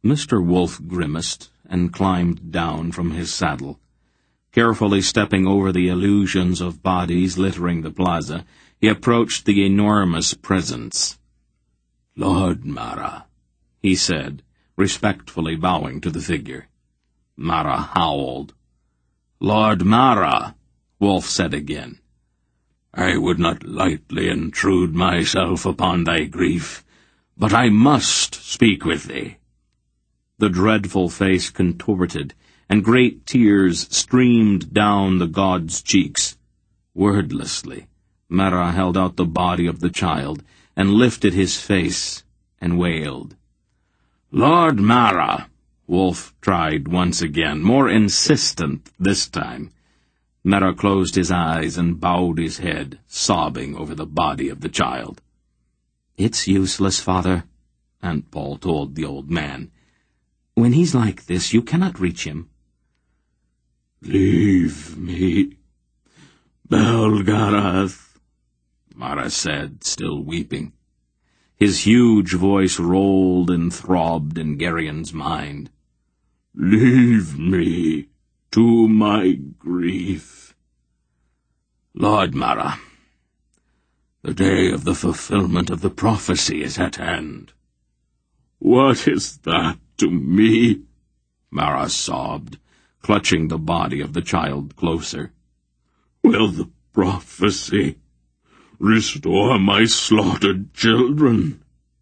Mr. Wolf grimaced and climbed down from his saddle. Carefully stepping over the illusions of bodies littering the plaza, he approached the enormous presence. "Lord Mara," he said, respectfully bowing to the figure. Mara howled. "Lord Mara," Wolf said again, "I would not lightly intrude myself upon thy grief, but I must speak with thee." The dreadful face contorted, and great tears streamed down the god's cheeks. Wordlessly, Mara held out the body of the child, and lifted his face, and wailed. "Lord Mara," Wolf tried once again, more insistent this time. Mara closed his eyes and bowed his head, sobbing over the body of the child. "It's useless, Father," Aunt Paul told the old man. "When he's like this, you cannot reach him." "Leave me, Belgarath," Mara said, still weeping. His huge voice rolled and throbbed in Gerion's mind. "Leave me to my grief." "Lord Mara, the day of the fulfillment of the prophecy is at hand." "What is that to me?" Mara sobbed, clutching the body of the child closer. "Will the prophecy restore my slaughtered children?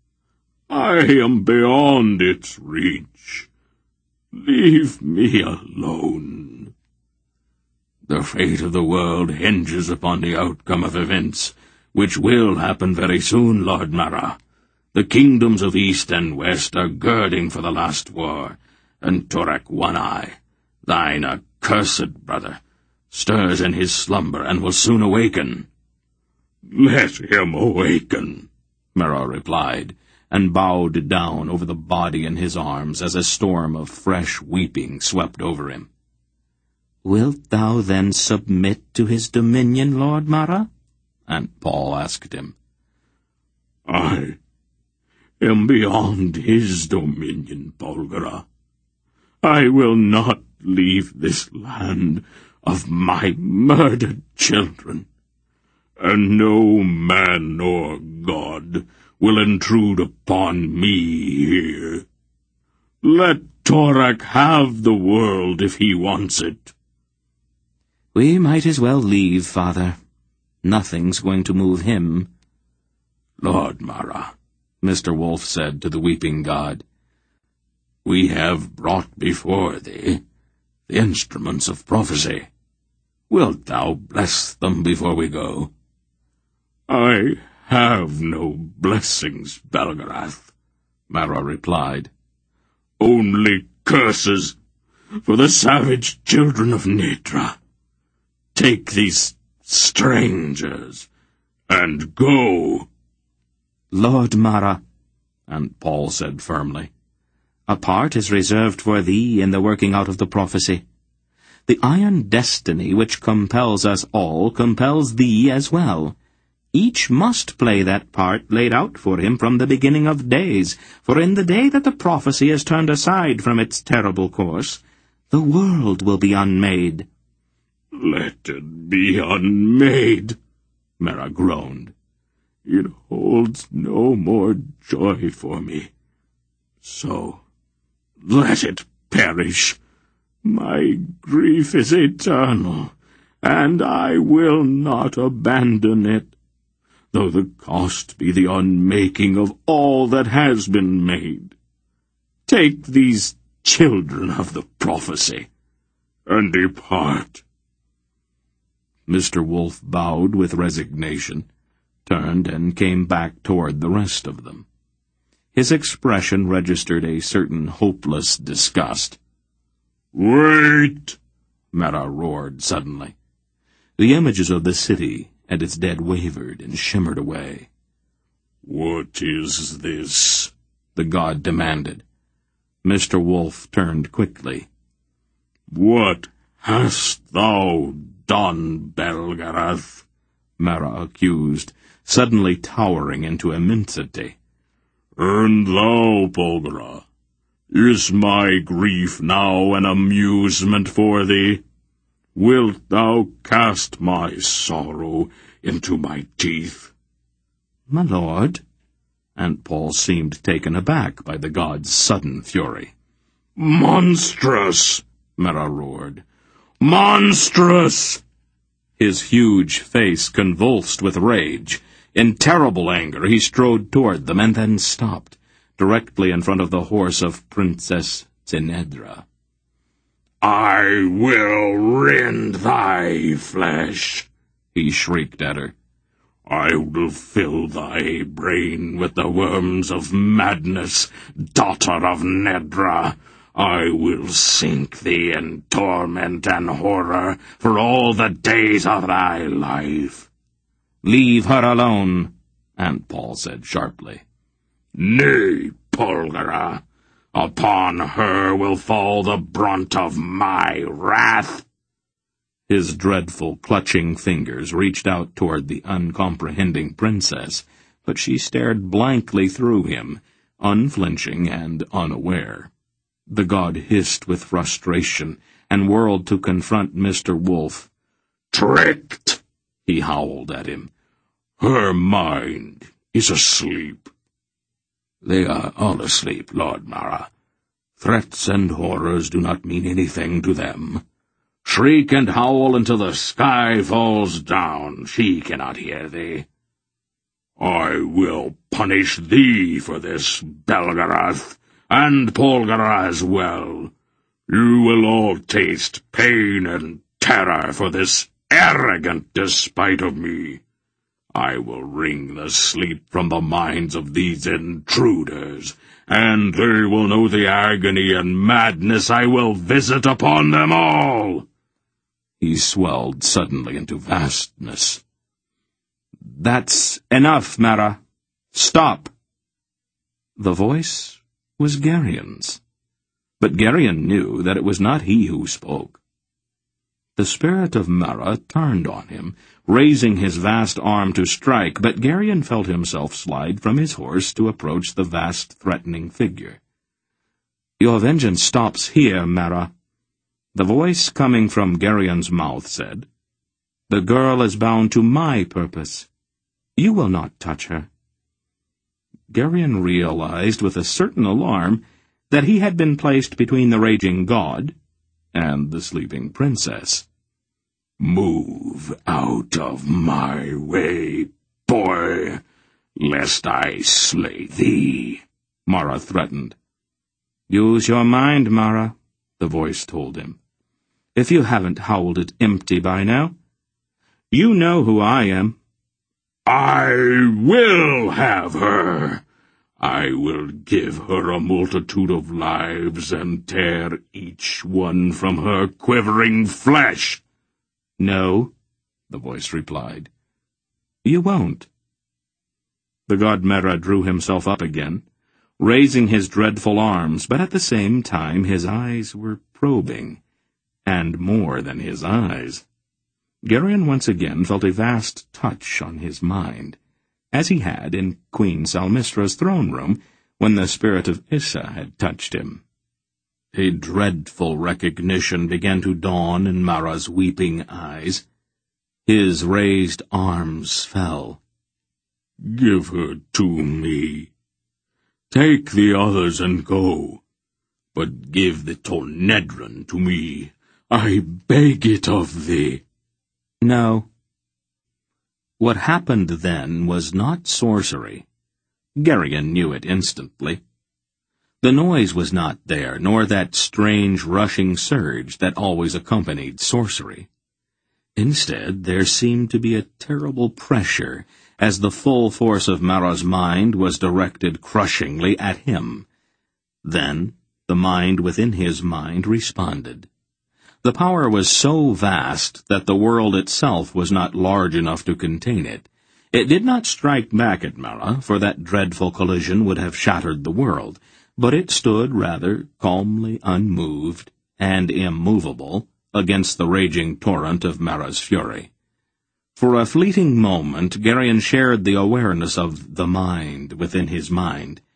I am beyond its reach. Leave me alone." "The fate of the world hinges upon the outcome of events, which will happen very soon, Lord Mara. The kingdoms of East and West are girding for the last war, and Torek One-Eye, thine accursed brother, stirs in his slumber and will soon awaken." "Let him awaken," Mara replied, and bowed down over the body in his arms as a storm of fresh weeping swept over him. "Wilt thou then submit to his dominion, Lord Mara?" Aunt Paul asked him. "I am beyond his dominion, Polgara. I will not leave this land of my murdered children, and no man nor god will intrude upon me here. Let Torek have the world if he wants it." "We might as well leave, Father. Nothing's going to move him." "Lord Mara," Mr. Wolf said to the weeping god, "we have brought before thee the instruments of prophecy. Wilt thou bless them before we go?" "I have no blessings, Belgarath," Mara replied. "Only curses for the savage children of Nedra. Take these strangers and go." "Lord Mara," Aunt Paul said firmly, "a part is reserved for thee in the working out of the prophecy. The iron destiny which compels us all compels thee as well. Each must play that part laid out for him from the beginning of days, for in the day that the prophecy is turned aside from its terrible course, the world will be unmade." "Let it be unmade," Mara groaned. "It holds no more joy for me. So, let it perish. My grief is eternal, and I will not abandon it, though the cost be the unmaking of all that has been made. Take these children of the prophecy, and depart." Mr. Wolf bowed with resignation, turned and came back toward the rest of them. His expression registered a certain hopeless disgust. "Wait!" Mara roared suddenly. The images of the city and its dead wavered and shimmered away. "What is this?" the god demanded. Mr. Wolf turned quickly. "What hast thou done, Belgarath?" Mara accused, suddenly towering into immensity. "And thou, Polgara, Is my grief now an amusement for thee? Wilt thou cast my sorrow into my teeth? My lord, and Paul seemed taken aback by the god's sudden fury. Monstrous! Mera roared. Monstrous! His huge face convulsed with rage. In terrible anger he strode toward them and then stopped, directly in front of the horse of Princess Zenedra. I will rend thy flesh, he shrieked at her. I will fill thy brain with the worms of madness, daughter of Nedra. I will sink thee in torment and horror for all the days of thy life. Leave her alone, Aunt Paul said sharply. Nay, Polgara, upon her will fall the brunt of my wrath. His dreadful, clutching fingers reached out toward the uncomprehending princess, but she stared blankly through him, unflinching and unaware. The god hissed with frustration and whirled to confront Mr. Wolf. Tricked! He howled at him. Her mind is asleep. They are all asleep, Lord Mara. Threats and horrors do not mean anything to them. Shriek and howl until the sky falls down. She cannot hear thee. I will punish thee for this, Belgarath, and Polgara as well. You will all taste pain and terror for this arrogant despite of me. I will wring the sleep from the minds of these intruders, and they will know the agony and madness I will visit upon them all. He swelled suddenly into vastness. That's enough, Mara. Stop. The voice was Gerion's, but Gerion knew that it was not he who spoke. The spirit of Mara turned on him, raising his vast arm to strike, but Gerion felt himself slide from his horse to approach the vast, threatening figure. Your vengeance stops here, Mara. The voice coming from Gerion's mouth said, The girl is bound to my purpose. You will not touch her. Gerion realized with a certain alarm that he had been placed between the raging god and the sleeping princess. Move out of my way, boy, lest I slay thee, Mara threatened. Use your mind, Mara, the voice told him. If you haven't howled it empty by now. You know who I am. I will have her. I will give her a multitude of lives and tear each one from her quivering flesh. No, the voice replied. You won't. The god Mera drew himself up again, raising his dreadful arms, but at the same time his eyes were probing, and more than his eyes. Gerion once again felt a vast touch on his mind, as he had in Queen Salmistra's throne room when the spirit of Issa had touched him. A dreadful recognition began to dawn in Mara's weeping eyes. His raised arms fell. Give her to me. Take the others and go, but give the Tornedran to me. I beg it of thee. No. What happened then was not sorcery. Gerion knew it instantly. The noise was not there, nor that strange rushing surge that always accompanied sorcery. Instead, there seemed to be a terrible pressure as the full force of Mara's mind was directed crushingly at him. Then, the mind within his mind responded. The power was so vast that the world itself was not large enough to contain it. It did not strike back at Mara, for that dreadful collision would have shattered the world, but it stood rather calmly unmoved and immovable against the raging torrent of Mara's fury. For a fleeting moment, Gerion shared the awareness of the mind within his mind,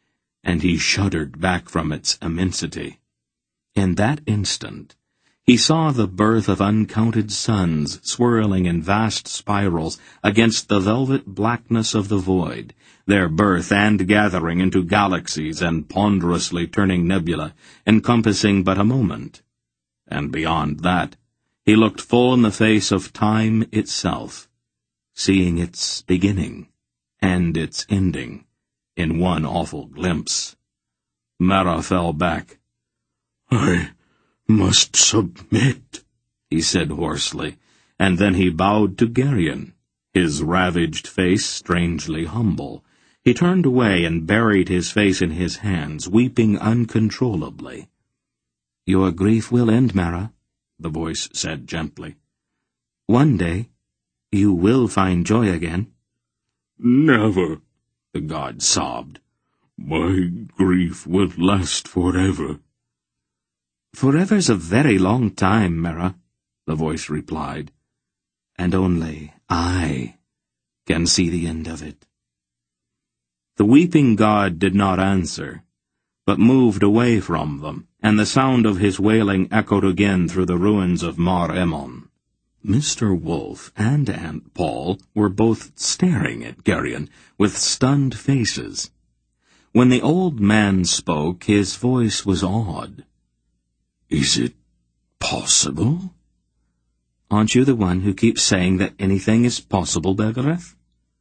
and he shuddered back from its immensity. In that instant, he saw the birth of uncounted suns swirling in vast spirals against the velvet blackness of the void, their birth and gathering into galaxies and ponderously turning nebula, encompassing but a moment. And beyond that, he looked full in the face of time itself, seeing its beginning and its ending in one awful glimpse. Mara fell back. "I must submit," he said hoarsely, and then he bowed to Geryon, his ravaged face strangely humble. He turned away and buried his face in his hands, weeping uncontrollably. "Your grief will end, Mara," the voice said gently. "One day you will find joy again." "Never," the god sobbed. "My grief will last forever." "Forever's a very long time, Mara," the voice replied, "and only I can see the end of it." The weeping god did not answer, but moved away from them, and the sound of his wailing echoed again through the ruins of Mar Emon. Mr. Wolf and Aunt Paul were both staring at Geryon with stunned faces. When the old man spoke, his voice was awed. "Is it possible?" "Aren't you the one who keeps saying that anything is possible, Belgarath?"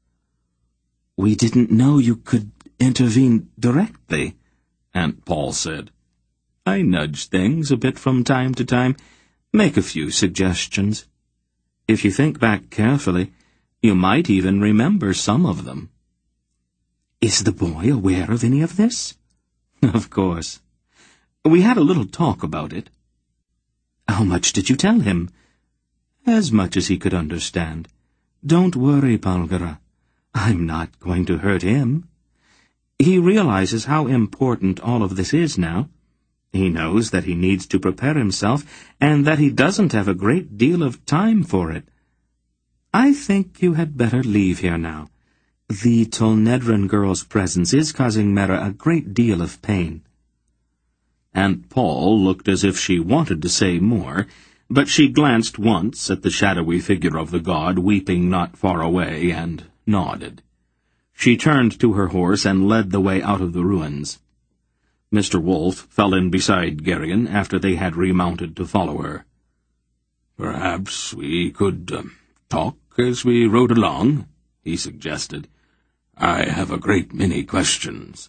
"We didn't know you could intervene directly," Aunt Paul said. "I nudge things a bit from time to time, make a few suggestions. If you think back carefully, you might even remember some of them." "Is the boy aware of any of this?" "Of course. We had a little talk about it." "How much did you tell him?" "As much as he could understand. Don't worry, Balgara. I'm not going to hurt him. He realizes how important all of this is now. He knows that he needs to prepare himself, and that he doesn't have a great deal of time for it. I think you had better leave here now. The Tolnedran girl's presence is causing Mara a great deal of pain." Aunt Paul looked as if she wanted to say more, but she glanced once at the shadowy figure of the god weeping not far away, and nodded. She turned to her horse and led the way out of the ruins. Mr. Wolf fell in beside Geryon after they had remounted to follow her. "Perhaps we could talk as we rode along," he suggested. "I have a great many questions."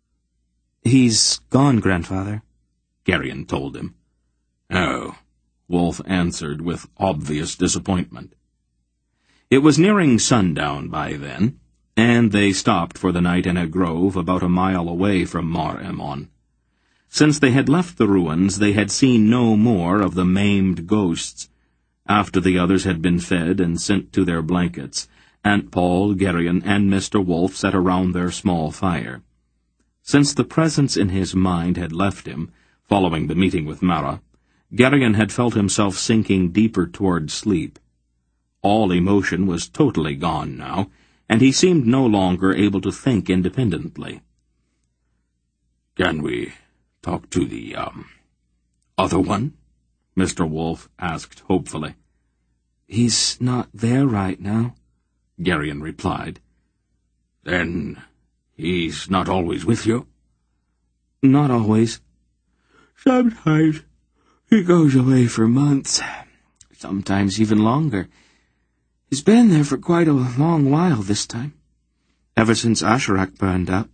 "He's gone, Grandfather," Geryon told him. "Oh," Wolf answered with obvious disappointment. It was nearing sundown by then, and they stopped for the night in a grove about a mile away from Mar Emon. Since they had left the ruins, they had seen no more of the maimed ghosts. After the others had been fed and sent to their blankets, Aunt Paul, Geryon, and Mr. Wolf sat around their small fire. Since the presence in his mind had left him, following the meeting with Mara, Geryon had felt himself sinking deeper toward sleep. All emotion was totally gone now, and he seemed no longer able to think independently. "Can we talk to the, other one?" Mr. Wolf asked hopefully. "He's not there right now," Geryon replied. "Then he's not always with you?" "Not always. Sometimes he goes away for months, sometimes even longer. He's been there for quite a long while this time, ever since Asherak burned up."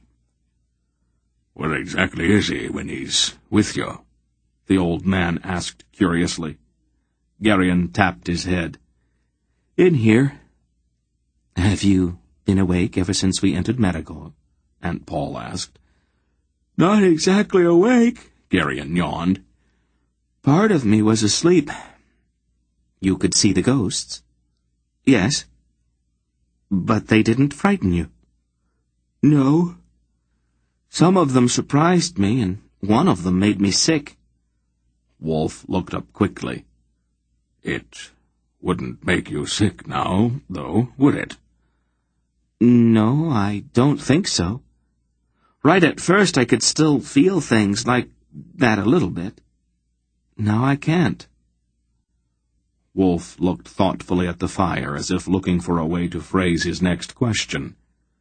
"Where exactly is he when he's with you?" the old man asked curiously. Geryon tapped his head. "In here." "Have you been awake ever since we entered Marigor?" Aunt Paul asked. "Not exactly awake," Geryon yawned. "Part of me was asleep." "You could see the ghosts?" "Yes." "But they didn't frighten you?" "No. Some of them surprised me, and one of them made me sick." Wolf looked up quickly. "It wouldn't make you sick now, though, would it?" "No, I don't think so." Right at first I could still feel things like that a little bit. Now I can't." Wolf looked thoughtfully at the fire, as if looking for a way to phrase his next question.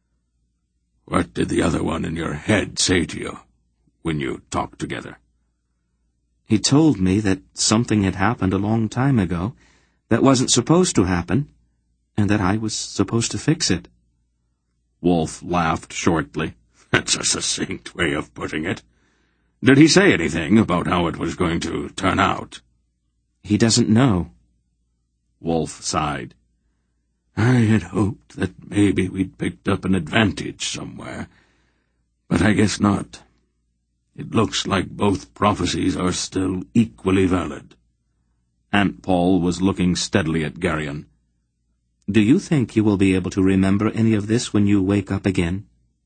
"What did the other one in your head say to you when you talked together?" "He told me that something had happened a long time ago that wasn't supposed to happen, and that I was supposed to fix it." Wolf laughed shortly. "That's a succinct way of putting it. Did he say anything about how it was going to turn out?" "He doesn't know." Wolf sighed. "I had hoped that maybe we'd picked up an advantage somewhere, but I guess not. It looks like both prophecies are still equally valid." Aunt Paul was looking steadily at Geryon. "Do you think you will be able to remember any of this when you wake up again?"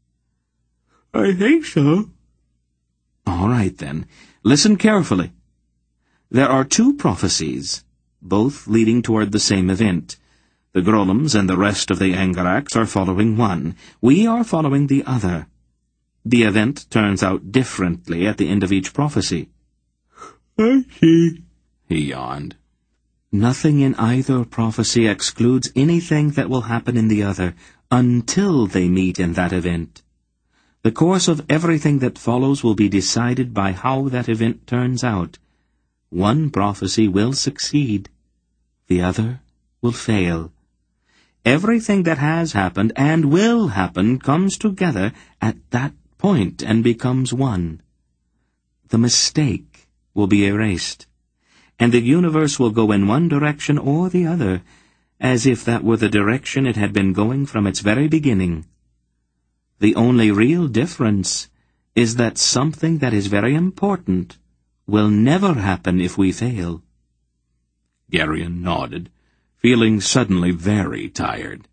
"I think so." "All right, then. Listen carefully. There are two prophecies, both leading toward the same event. The Grolums and the rest of the Angaraks are following one. We are following the other. The event turns out differently at the end of each prophecy." "I see," he yawned. "Nothing in either prophecy excludes anything that will happen in the other until they meet in that event. The course of everything that follows will be decided by how that event turns out. One prophecy will succeed. The other will fail. Everything that has happened and will happen comes together at that point and becomes one. The mistake will be erased, and the universe will go in one direction or the other, as if that were the direction it had been going from its very beginning. The only real difference is that something that is very important will never happen if we fail." Geryon nodded, feeling suddenly very tired.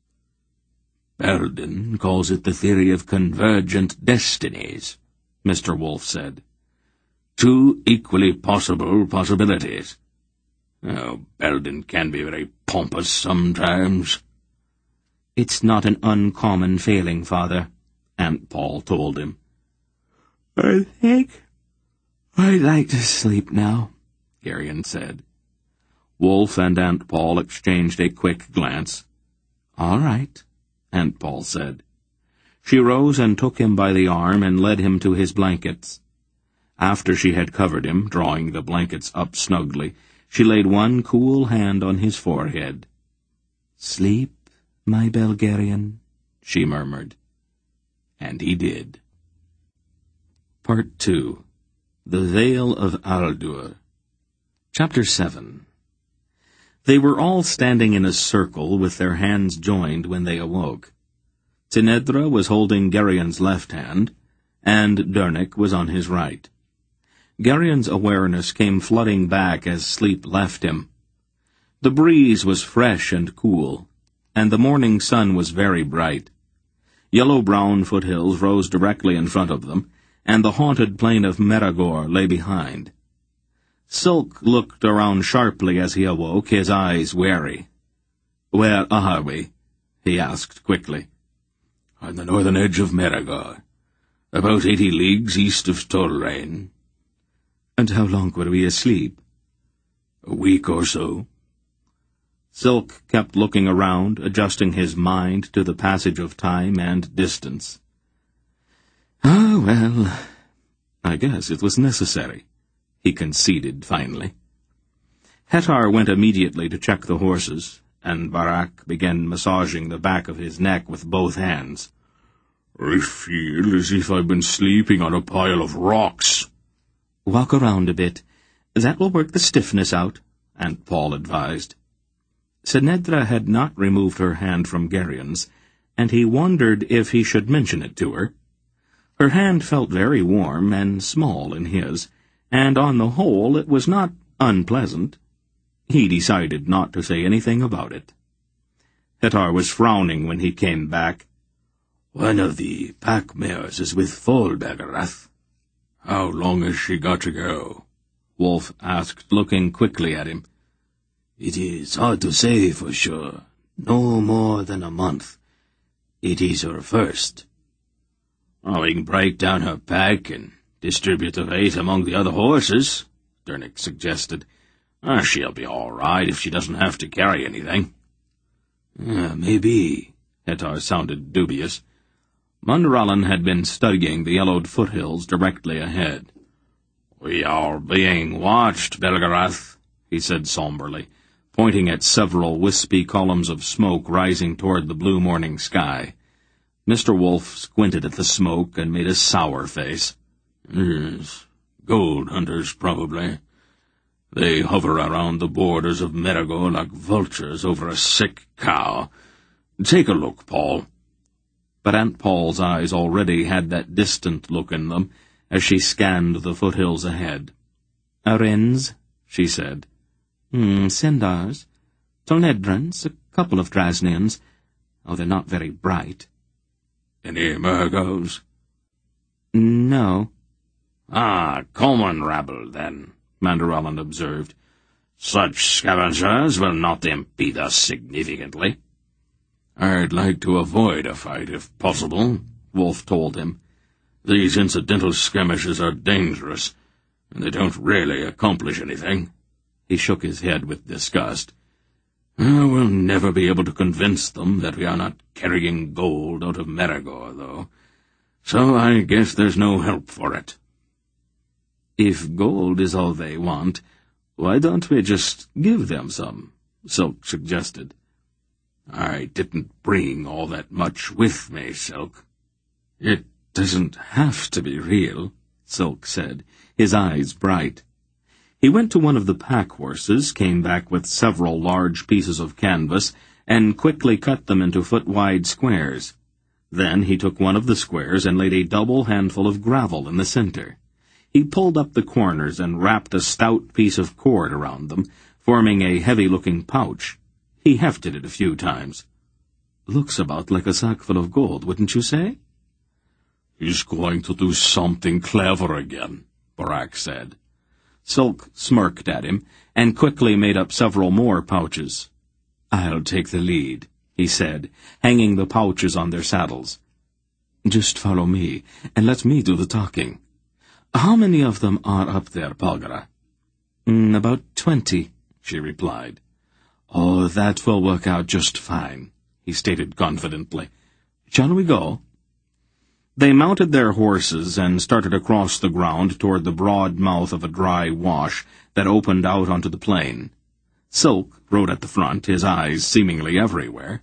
"Belden calls it the theory of convergent destinies," Mr. Wolf said. "Two equally possible possibilities. Oh, Belden can be very pompous sometimes." "It's not an uncommon failing, Father," Aunt Paul told him. "I think I'd like to sleep now," Geryon said. Wolf and Aunt Paul exchanged a quick glance. "All right," Aunt Paul said. She rose and took him by the arm and led him to his blankets. After she had covered him, drawing the blankets up snugly, she laid one cool hand on his forehead. "Sleep, my Belgarian," she murmured. And he did. Part 2. The Vale of Ardur. Chapter 7. They were all standing in a circle with their hands joined when they awoke. Tinedra was holding Geryon's left hand, and Dernik was on his right. Geryon's awareness came flooding back as sleep left him. The breeze was fresh and cool, and the morning sun was very bright. Yellow-brown foothills rose directly in front of them, and the haunted plain of Meragor lay behind. Silk looked around sharply as he awoke, his eyes wary. "Where are we?" he asked quickly. "On the northern edge of Meragor, about 80 leagues east of Tolrain." "And how long were we asleep?" "A week or so." Silk kept looking around, adjusting his mind to the passage of time and distance. "Ah, well, I guess it was necessary," he conceded finally. Hetar went immediately to check the horses, and Barak began massaging the back of his neck with both hands. "I feel as if I've been sleeping on a pile of rocks." "Walk around a bit. That will work the stiffness out," Aunt Paul advised. Tinedra had not removed her hand from Geryon's, and he wondered if he should mention it to her. Her hand felt very warm and small in his, and on the whole it was not unpleasant. He decided not to say anything about it. Hetar was frowning when he came back. "One of the pack mares is with Folbergerath. How long has she got to go?" Wolf asked, looking quickly at him. "It is hard to say for sure. No more than a month. It is her first." "Oh, we can break down her pack and distribute the weight among the other horses," Dernick suggested. "She'll be all right if she doesn't have to carry anything." Maybe," Hettar sounded dubious. Munderallen had been studying the yellowed foothills directly ahead. "We are being watched, Belgarath," he said somberly, pointing at several wispy columns of smoke rising toward the blue morning sky. Mr. Wolf squinted at the smoke and made a sour face. "Yes, gold hunters, probably. They hover around the borders of Merigo like vultures over a sick cow. Take a look, Paul." But Aunt Paul's eyes already had that distant look in them as she scanned the foothills ahead. "Arens," she said. "Sendars, Tolnedrans, a couple of Drasnians. Oh, they're not very bright." "Any Mergos?" "No." Common rabble, then," Munderallen observed. "Such scavengers will not impede us significantly." "I'd like to avoid a fight, if possible," Wolf told him. "These incidental skirmishes are dangerous, and they don't really accomplish anything." He shook his head with disgust. "We'll never be able to convince them that we are not carrying gold out of Merigor, though. So I guess there's no help for it." "If gold is all they want, why don't we just give them some?" Silk suggested. "I didn't bring all that much with me, Silk." "It doesn't have to be real," Silk said, his eyes bright. He went to one of the pack horses, came back with several large pieces of canvas, and quickly cut them into foot-wide squares. Then he took one of the squares and laid a double handful of gravel in the center. He pulled up the corners and wrapped a stout piece of cord around them, forming a heavy-looking pouch. He hefted it a few times. "Looks about like a sack full of gold, wouldn't you say?" "He's going to do something clever again," Barak said. Silk smirked at him, and quickly made up several more pouches. "I'll take the lead," he said, hanging the pouches on their saddles. "Just follow me, and let me do the talking. How many of them are up there, Palgara?" "About 20, she replied. "Oh, that will work out just fine," he stated confidently. "Shall we go?" They mounted their horses and started across the ground toward the broad mouth of a dry wash that opened out onto the plain. Silk rode at the front, his eyes seemingly everywhere.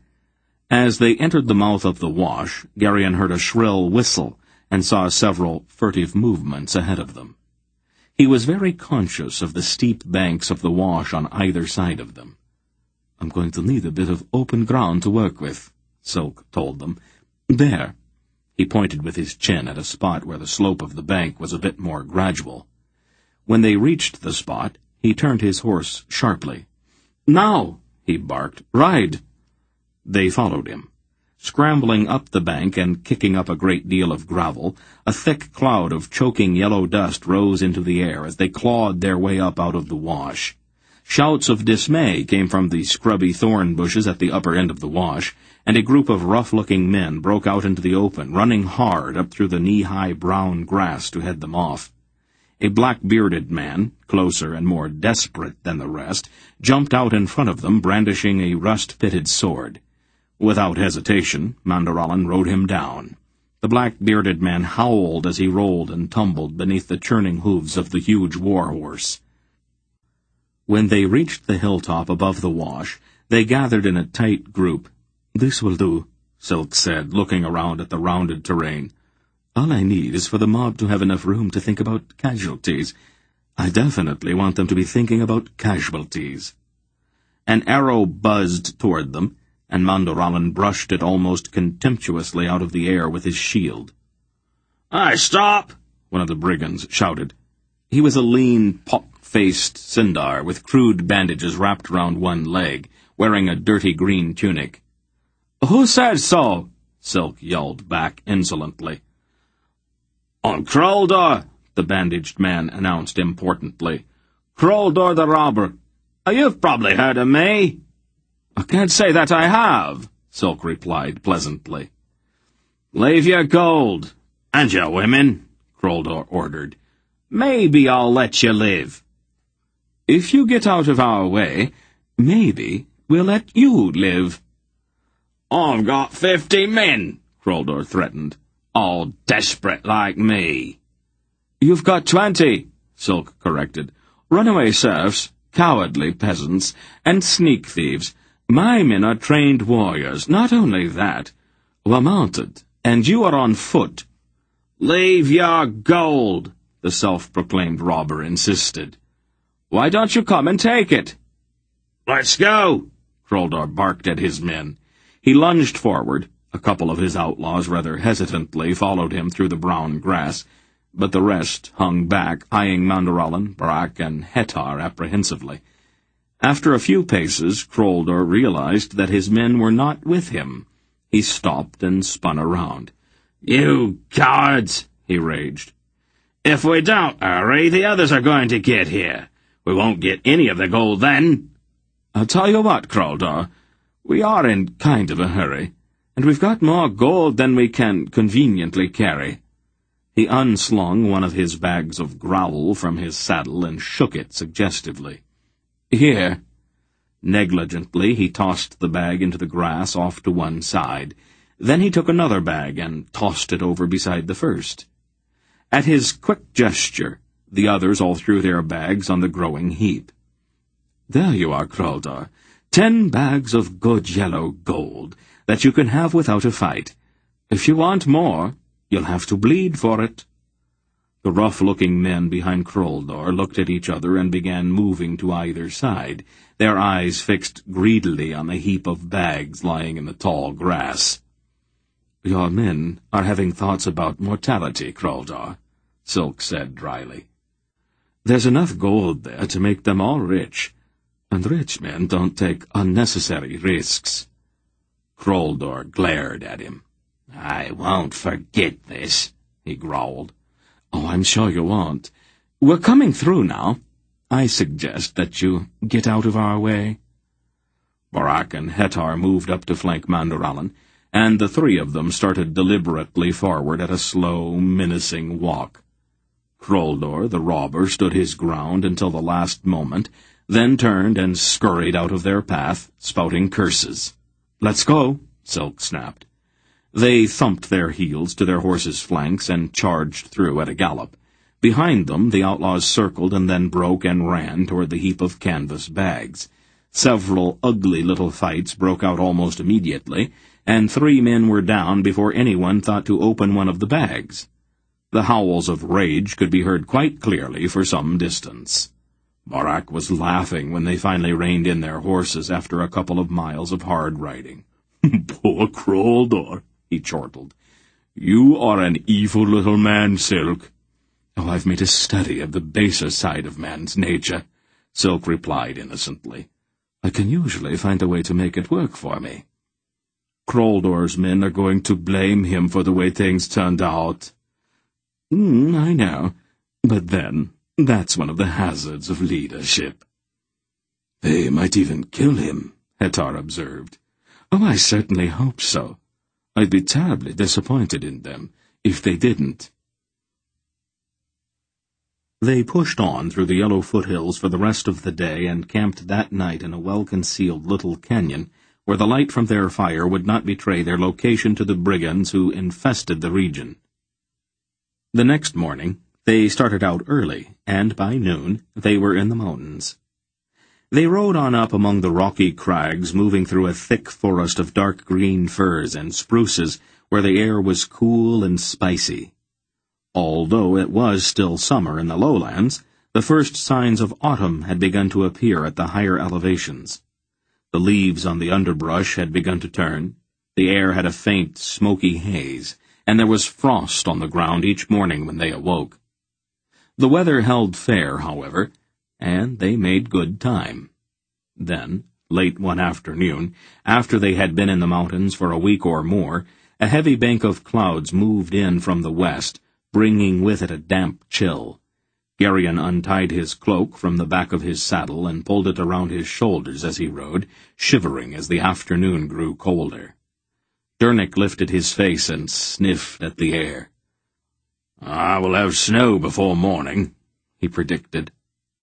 As they entered the mouth of the wash, Geryon heard a shrill whistle and saw several furtive movements ahead of them. He was very conscious of the steep banks of the wash on either side of them. "I'm going to need a bit of open ground to work with," Silk told them. "There." He pointed with his chin at a spot where the slope of the bank was a bit more gradual. When they reached the spot, he turned his horse sharply. "Now!" he barked. "Ride!" They followed him. Scrambling up the bank and kicking up a great deal of gravel, a thick cloud of choking yellow dust rose into the air as they clawed their way up out of the wash. Shouts of dismay came from the scrubby thorn bushes at the upper end of the wash, and a group of rough-looking men broke out into the open, running hard up through the knee-high brown grass to head them off. A black-bearded man, closer and more desperate than the rest, jumped out in front of them, brandishing a rust-pitted sword. Without hesitation, Munderallen rode him down. The black-bearded man howled as he rolled and tumbled beneath the churning hooves of the huge war-horse. When they reached the hilltop above the wash, they gathered in a tight group. "This will do," Silk said, looking around at the rounded terrain. "All I need is for the mob to have enough room to think about casualties. I definitely want them to be thinking about casualties." An arrow buzzed toward them, and Munderallen brushed it almost contemptuously out of the air with his shield. "Aye, stop!" one of the brigands shouted. He was a lean, pock-faced Sindar with crude bandages wrapped round one leg, wearing a dirty green tunic. "Who said so?" Silk yelled back insolently. "On Kroldor," the bandaged man announced importantly. "Kroldor the robber. You've probably heard of me." "I can't say that I have," Silk replied pleasantly. "Leave your gold," "And your women," Kroldor ordered. "Maybe I'll let you live." "If you get out of our way, maybe we'll let you live." "I've got 50 men," Kroldor threatened, "all desperate like me." "You've got 20, Silk corrected. "Runaway serfs, cowardly peasants, and sneak thieves. My men are trained warriors. Not only that, we're mounted, and you are on foot." "Leave your gold," the self-proclaimed robber insisted. "Why don't you come and take it?" "Let's go," Kroldor barked at his men. He lunged forward. A couple of his outlaws rather hesitantly followed him through the brown grass, but the rest hung back, eyeing Mandurallan, Barak, and Hetar apprehensively. After a few paces, Kroldor realized that his men were not with him. He stopped and spun around. "You cowards!" he raged. "If we don't hurry, the others are going to get here. We won't get any of the gold then." "I'll tell you what, Kroldor, we are in kind of a hurry, and we've got more gold than we can conveniently carry." He unslung one of his bags of growl from his saddle and shook it suggestively. "Here." Negligently, he tossed the bag into the grass off to one side. Then he took another bag and tossed it over beside the first. At his quick gesture, the others all threw their bags on the growing heap. "There you are, Kroldor. 10 bags of good yellow gold that you can have without a fight. If you want more, you'll have to bleed for it." The rough-looking men behind Kroldor looked at each other and began moving to either side, their eyes fixed greedily on the heap of bags lying in the tall grass. "Your men are having thoughts about mortality, Kroldor," Silk said dryly. "There's enough gold there to make them all rich, and rich men don't take unnecessary risks." Kroldor glared at him. "I won't forget this," he growled. "Oh, I'm sure you won't. We're coming through now. I suggest that you get out of our way." Barak and Hetar moved up to flank Mandurallan, and the three of them started deliberately forward at a slow, menacing walk. Kroldor, the robber, stood his ground until the last moment, then turned and scurried out of their path, spouting curses. "Let's go," Silk snapped. They thumped their heels to their horses' flanks and charged through at a gallop. Behind them, the outlaws circled and then broke and ran toward the heap of canvas bags. Several ugly little fights broke out almost immediately, and 3 men were down before anyone thought to open one of the bags. The howls of rage could be heard quite clearly for some distance. Barak was laughing when they finally reined in their horses after a couple of miles of hard riding. "Poor Kroldor," he chortled. "You are an evil little man, Silk." "Oh, I've made a study of the baser side of man's nature," Silk replied innocently. "I can usually find a way to make it work for me." "Kroldor's men are going to blame him for the way things turned out." I know. But then, that's one of the hazards of leadership." "They might even kill him," Hetar observed. "Oh, I certainly hope so. I'd be terribly disappointed in them if they didn't." They pushed on through the yellow foothills for the rest of the day and camped that night in a well-concealed little canyon where the light from their fire would not betray their location to the brigands who infested the region. The next morning, they started out early, and by noon they were in the mountains. They rode on up among the rocky crags, moving through a thick forest of dark green firs and spruces where the air was cool and spicy. Although it was still summer in the lowlands, the first signs of autumn had begun to appear at the higher elevations. The leaves on the underbrush had begun to turn, the air had a faint, smoky haze, and there was frost on the ground each morning when they awoke. The weather held fair, however, and they made good time. Then, late one afternoon, after they had been in the mountains for a week or more, a heavy bank of clouds moved in from the west, bringing with it a damp chill. Geryon untied his cloak from the back of his saddle and pulled it around his shoulders as he rode, shivering as the afternoon grew colder. Dernick lifted his face and sniffed at the air. "I will have snow before morning," he predicted.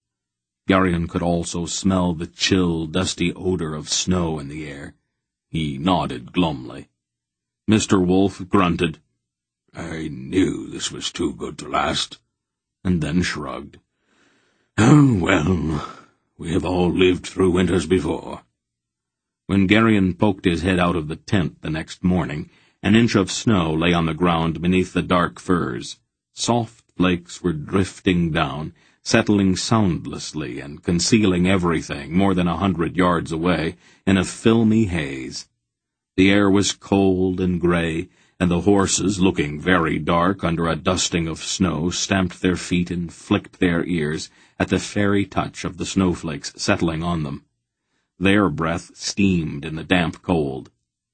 Garion could also smell the chill, dusty odor of snow in the air. He nodded glumly. Mr. Wolf grunted. "I knew this was too good to last," and then shrugged. "Oh, well, we have all lived through winters before." When Garion poked his head out of the tent the next morning, an inch of snow lay on the ground beneath the dark firs. Soft flakes were drifting down, settling soundlessly and concealing everything more than 100 yards away in a filmy haze. The air was cold and gray, and the horses, looking very dark under a dusting of snow, stamped their feet and flicked their ears at the fairy touch of the snowflakes settling on them. Their breath steamed in the damp cold.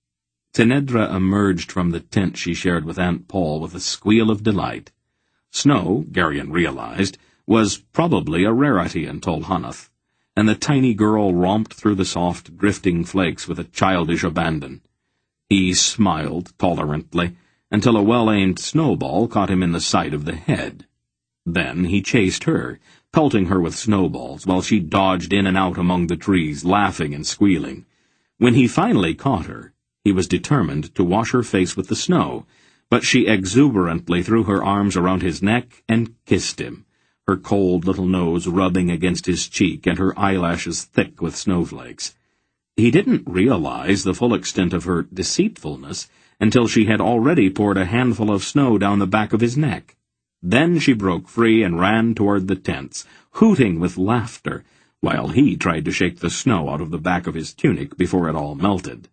Tinedra emerged from the tent she shared with Aunt Paul with a squeal of delight. Snow, Garion realized, was probably a rarity in Tolhanath, and the tiny girl romped through the soft, drifting flakes with a childish abandon. He smiled tolerantly until a well-aimed snowball caught him in the side of the head. Then he chased her, pelting her with snowballs while she dodged in and out among the trees, laughing and squealing. When he finally caught her, he was determined to wash her face with the snow, but she exuberantly threw her arms around his neck and kissed him, her cold little nose rubbing against his cheek and her eyelashes thick with snowflakes. He didn't realize the full extent of her deceitfulness until she had already poured a handful of snow down the back of his neck. Then she broke free and ran toward the tents, hooting with laughter, while he tried to shake the snow out of the back of his tunic before it all melted.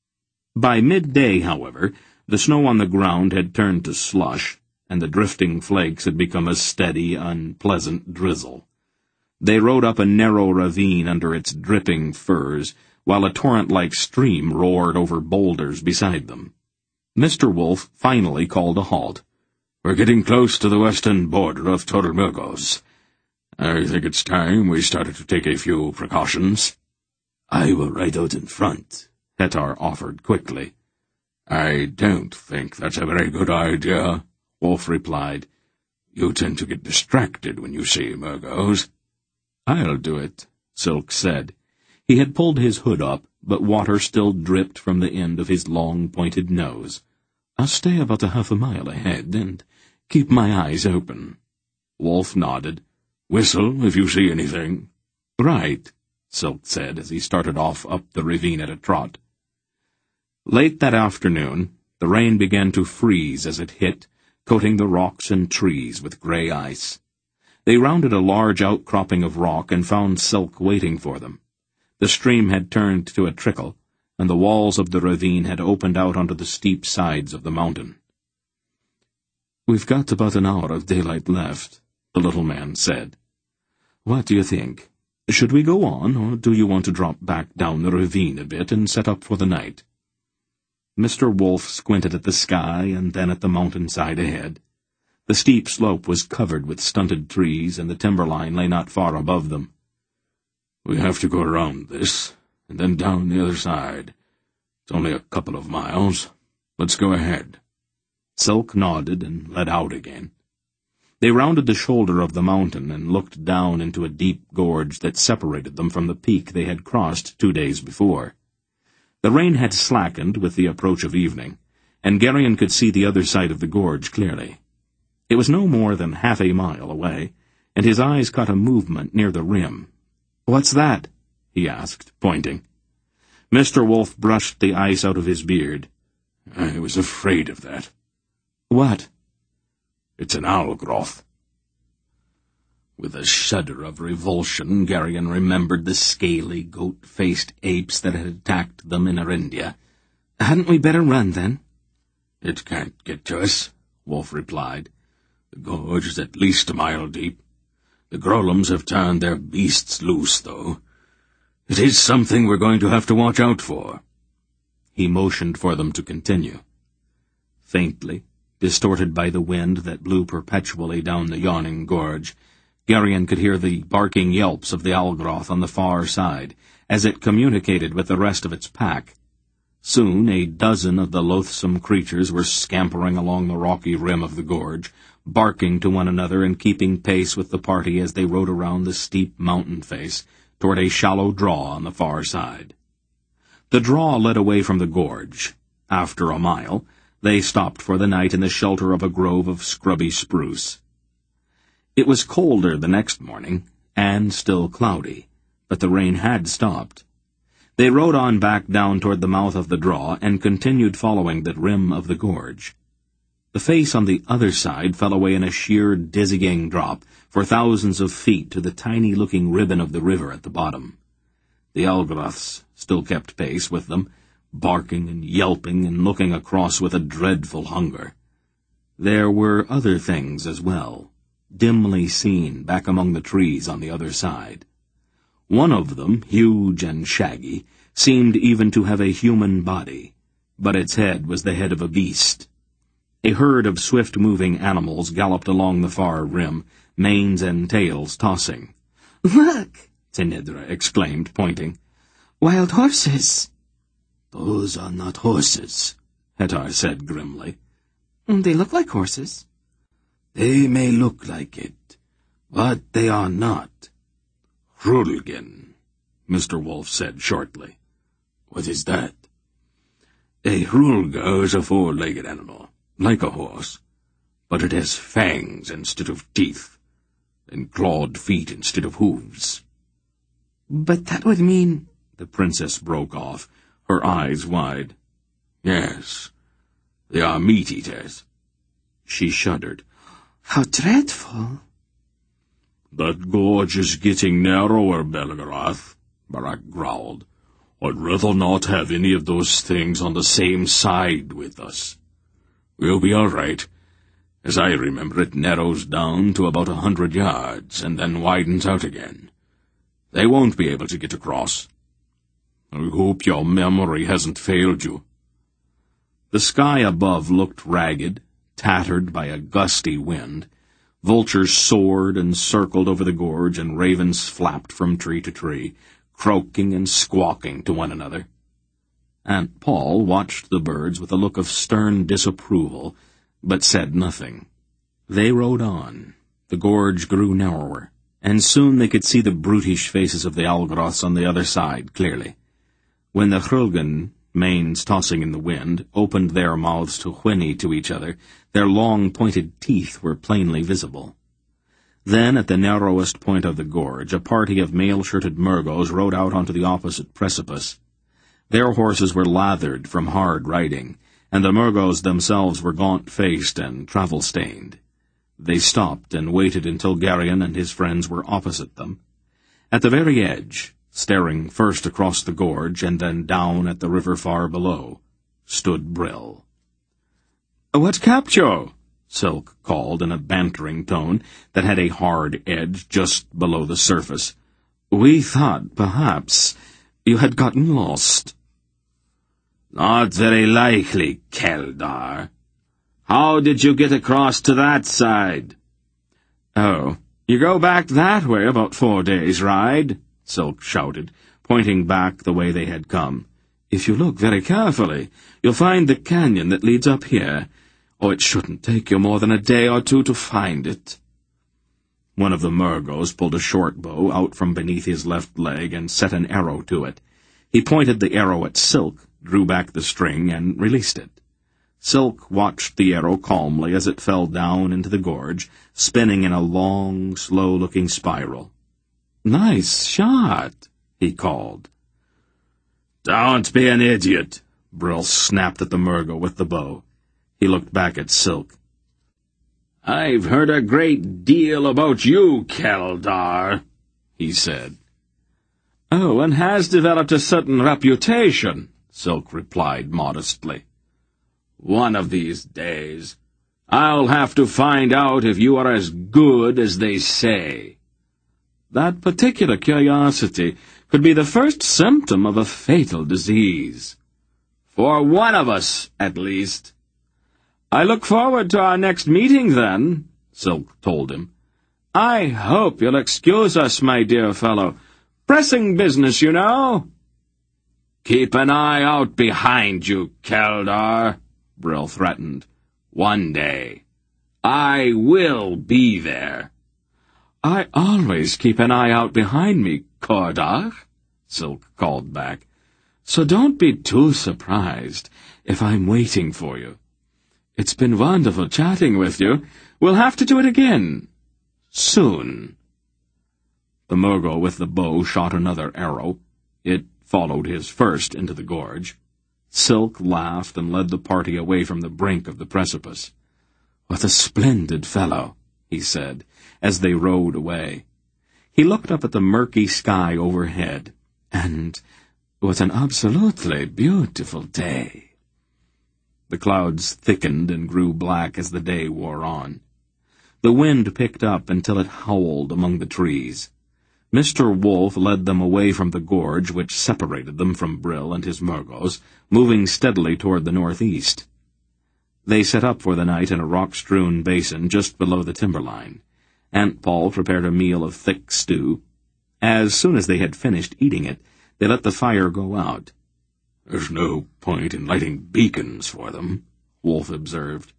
By midday, however, the snow on the ground had turned to slush, and the drifting flakes had become a steady, unpleasant drizzle. They rode up a narrow ravine under its dripping firs, while a torrent-like stream roared over boulders beside them. Mr. Wolf finally called a halt. "We're getting close to the western border of Tormurgos. I think it's time we started to take a few precautions." "I will ride out in front," Hetar offered quickly. "I don't think that's a very good idea," Wolf replied. "You tend to get distracted when you see Murgos." "I'll do it," Silk said. He had pulled his hood up, but water still dripped from the end of his long, pointed nose. "I'll stay about a half a mile ahead and keep my eyes open." Wolf nodded. "Whistle if you see anything." "Right," Silk said as he started off up the ravine at a trot. Late that afternoon, the rain began to freeze as it hit, coating the rocks and trees with gray ice. They rounded a large outcropping of rock and found Silk waiting for them. The stream had turned to a trickle, and the walls of the ravine had opened out onto the steep sides of the mountain. "We've got about an hour of daylight left," the little man said. "What do you think? Should we go on, or do you want to drop back down the ravine a bit and set up for the night?" Mr. Wolf squinted at the sky and then at the mountainside ahead. The steep slope was covered with stunted trees, and the timberline lay not far above them. "We have to go around this, and then down the other side. It's only a couple of miles. Let's go ahead." Silk nodded and led out again. They rounded the shoulder of the mountain and looked down into a deep gorge that separated them from the peak they had crossed 2 days before. The rain had slackened with the approach of evening, and Garion could see the other side of the gorge clearly. It was no more than half a mile away, and his eyes caught a movement near the rim. "What's that?" he asked, pointing. Mr. Wolf brushed the ice out of his beard. "I was afraid of that." "What?" "It's an Algroth." With a shudder of revulsion, Garion remembered the scaly, goat-faced apes that had attacked them in Arindia. "Hadn't we better run, then?" "It can't get to us," Wolf replied. "The gorge is at least a mile deep. The Grolums have turned their beasts loose, though. It is something we're going to have to watch out for." He motioned for them to continue. Faintly, distorted by the wind that blew perpetually down the yawning gorge, Garion could hear the barking yelps of the Algroth on the far side, as it communicated with the rest of its pack. Soon a dozen of the loathsome creatures were scampering along the rocky rim of the gorge, barking to one another and keeping pace with the party as they rode around the steep mountain face toward a shallow draw on the far side. The draw led away from the gorge. After a mile, they stopped for the night in the shelter of a grove of scrubby spruce. It was colder the next morning, and still cloudy, but the rain had stopped. They rode on back down toward the mouth of the draw and continued following the rim of the gorge. The face on the other side fell away in a sheer, dizzying drop for thousands of feet to the tiny-looking ribbon of the river at the bottom. The Algoths still kept pace with them, barking and yelping and looking across with a dreadful hunger. There were other things as well, dimly seen back among the trees on the other side. One of them, huge and shaggy, seemed even to have a human body, but its head was the head of a beast. A herd of swift-moving animals galloped along the far rim, manes and tails tossing. "Look!" Tinidra exclaimed, pointing. "Wild horses!" "Those are not horses," Hetar said grimly. "They look like horses." "They may look like it, but they are not." "Hrulgin," Mr. Wolf said shortly. "What is that?" "A hrulga is a four-legged animal, like a horse, but it has fangs instead of teeth, and clawed feet instead of hooves." "But that would mean—" the princess broke off, her eyes wide. "Yes, they are meat-eaters." She shuddered. "How dreadful!" "That gorge is getting narrower, Belgarath," Barak growled. "I'd rather not have any of those things on the same side with us." "We'll be all right. As I remember, it narrows down to about 100 yards, and then widens out again. They won't be able to get across." "I hope your memory hasn't failed you." The sky above looked ragged, tattered by a gusty wind. Vultures soared and circled over the gorge, and ravens flapped from tree to tree, croaking and squawking to one another. Aunt Paul watched the birds with a look of stern disapproval, but said nothing. They rode on. The gorge grew narrower, and soon they could see the brutish faces of the Algoths on the other side clearly. When the Hrulgan, manes tossing in the wind, opened their mouths to whinny to each other, their long pointed teeth were plainly visible. Then, at the narrowest point of the gorge, a party of mail-shirted Murgos rode out onto the opposite precipice. Their horses were lathered from hard riding, and the Murgos themselves were gaunt-faced and travel-stained. They stopped and waited until Garion and his friends were opposite them. At the very edge, staring first across the gorge and then down at the river far below, stood Brill. "What capture?" Silk called in a bantering tone that had a hard edge just below the surface. "We thought, perhaps, you had gotten lost." "Not very likely, Keldar. How did you get across to that side?" "Oh, you go back that way about 4 days' ride," Silk shouted, pointing back the way they had come. "If you look very carefully, you'll find the canyon that leads up here. Oh, it shouldn't take you more than a day or two to find it." One of the Murgos pulled a short bow out from beneath his left leg and set an arrow to it. He pointed the arrow at Silk, drew back the string, and released it. Silk watched the arrow calmly as it fell down into the gorge, spinning in a long, slow-looking spiral. "Nice shot," he called. "Don't be an idiot," Brill snapped at the Murgo with the bow. He looked back at Silk. "I've heard a great deal about you, Keldar," he said. "Oh, and has developed a certain reputation," Silk replied modestly. "One of these days, I'll have to find out if you are as good as they say." "That particular curiosity could be the first symptom of a fatal disease." "For one of us, at least." "I look forward to our next meeting, then," Silk told him. "I hope you'll excuse us, my dear fellow. Pressing business, you know." "Keep an eye out behind you, Keldar," Brill threatened. "One day, I will be there." "I always keep an eye out behind me, Cordach," Silk called back. "So don't be too surprised if I'm waiting for you. It's been wonderful chatting with you. We'll have to do it again. Soon." The Murgo with the bow shot another arrow. It followed his first into the gorge. Silk laughed and led the party away from the brink of the precipice. "What a splendid fellow," he said, as they rode away. He looked up at the murky sky overhead, and what an absolutely beautiful day. The clouds thickened and grew black as the day wore on. The wind picked up until it howled among the trees. Mr. Wolf led them away from the gorge which separated them from Brill and his Murgos, moving steadily toward the northeast. They set up for the night in a rock-strewn basin just below the timberline. Aunt Paul prepared a meal of thick stew. As soon as they had finished eating it, they let the fire go out. "There's no point in lighting beacons for them," Wolf observed.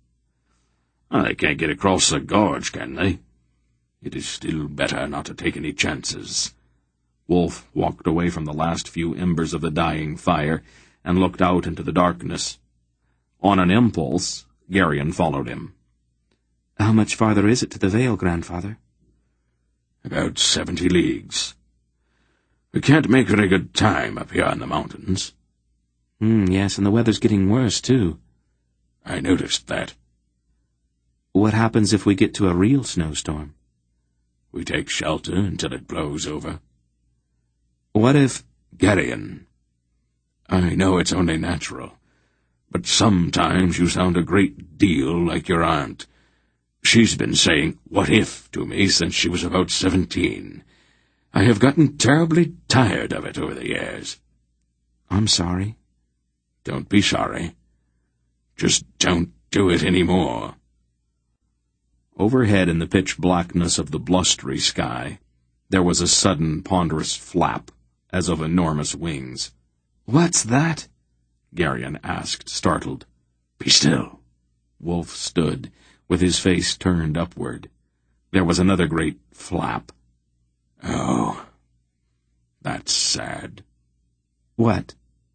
"They can't get across the gorge, can they? It is still better not to take any chances." Wolf walked away from the last few embers of the dying fire and looked out into the darkness. On an impulse, Geryon followed him. "How much farther is it to the Vale, Grandfather?" "About 70 leagues. We can't make very good time up here in the mountains." Yes, and the weather's getting worse, too." "I noticed that." "What happens if we get to a real snowstorm?" "We take shelter until it blows over." "What if—" "Geryon, I know it's only natural, but sometimes you sound a great deal like your aunt. She's been saying 'what if' to me since she was about 17. I have gotten terribly tired of it over the years." "I'm sorry." "Don't be sorry. Just don't do it any more." Overhead in the pitch blackness of the blustery sky, there was a sudden ponderous flap, as of enormous wings. "What's that?" Geryon asked, startled. "Be still." Wolf stood, with his face turned upward. There was another great flap. "Oh, that's sad." "What?"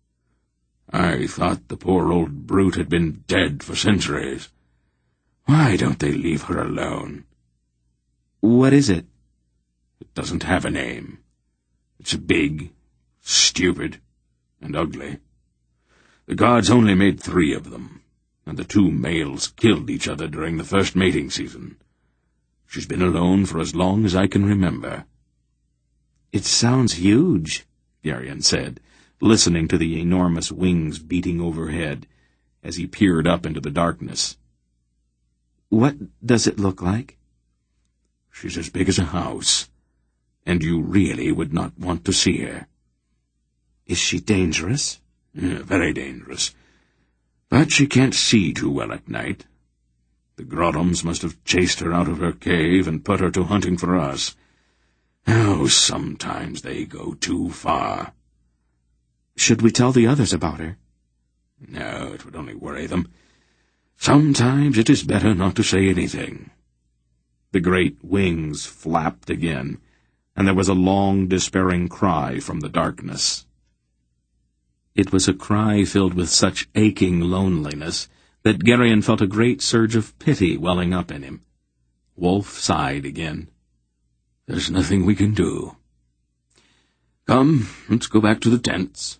"I thought the poor old brute had been dead for centuries. Why don't they leave her alone?" "What is it?" "It doesn't have a name. It's big, stupid, and ugly. The gods only made 3 of them, and the 2 males killed each other during the first mating season. She's been alone for as long as I can remember." "It sounds huge," Geryon said, listening to the enormous wings beating overhead as he peered up into the darkness. "What does it look like?" "She's as big as a house, and you really would not want to see her." "Is she dangerous?" "Very dangerous. But she can't see too well at night. The Grottums must have chased her out of her cave and put her to hunting for us. Oh, sometimes they go too far." "Should we tell the others about her?" "No, it would only worry them. Sometimes it is better not to say anything." The great wings flapped again, and there was a long, despairing cry from the darkness. It was a cry filled with such aching loneliness that Geryon felt a great surge of pity welling up in him. Wolf sighed again. "There's nothing we can do. Come, let's go back to the tents."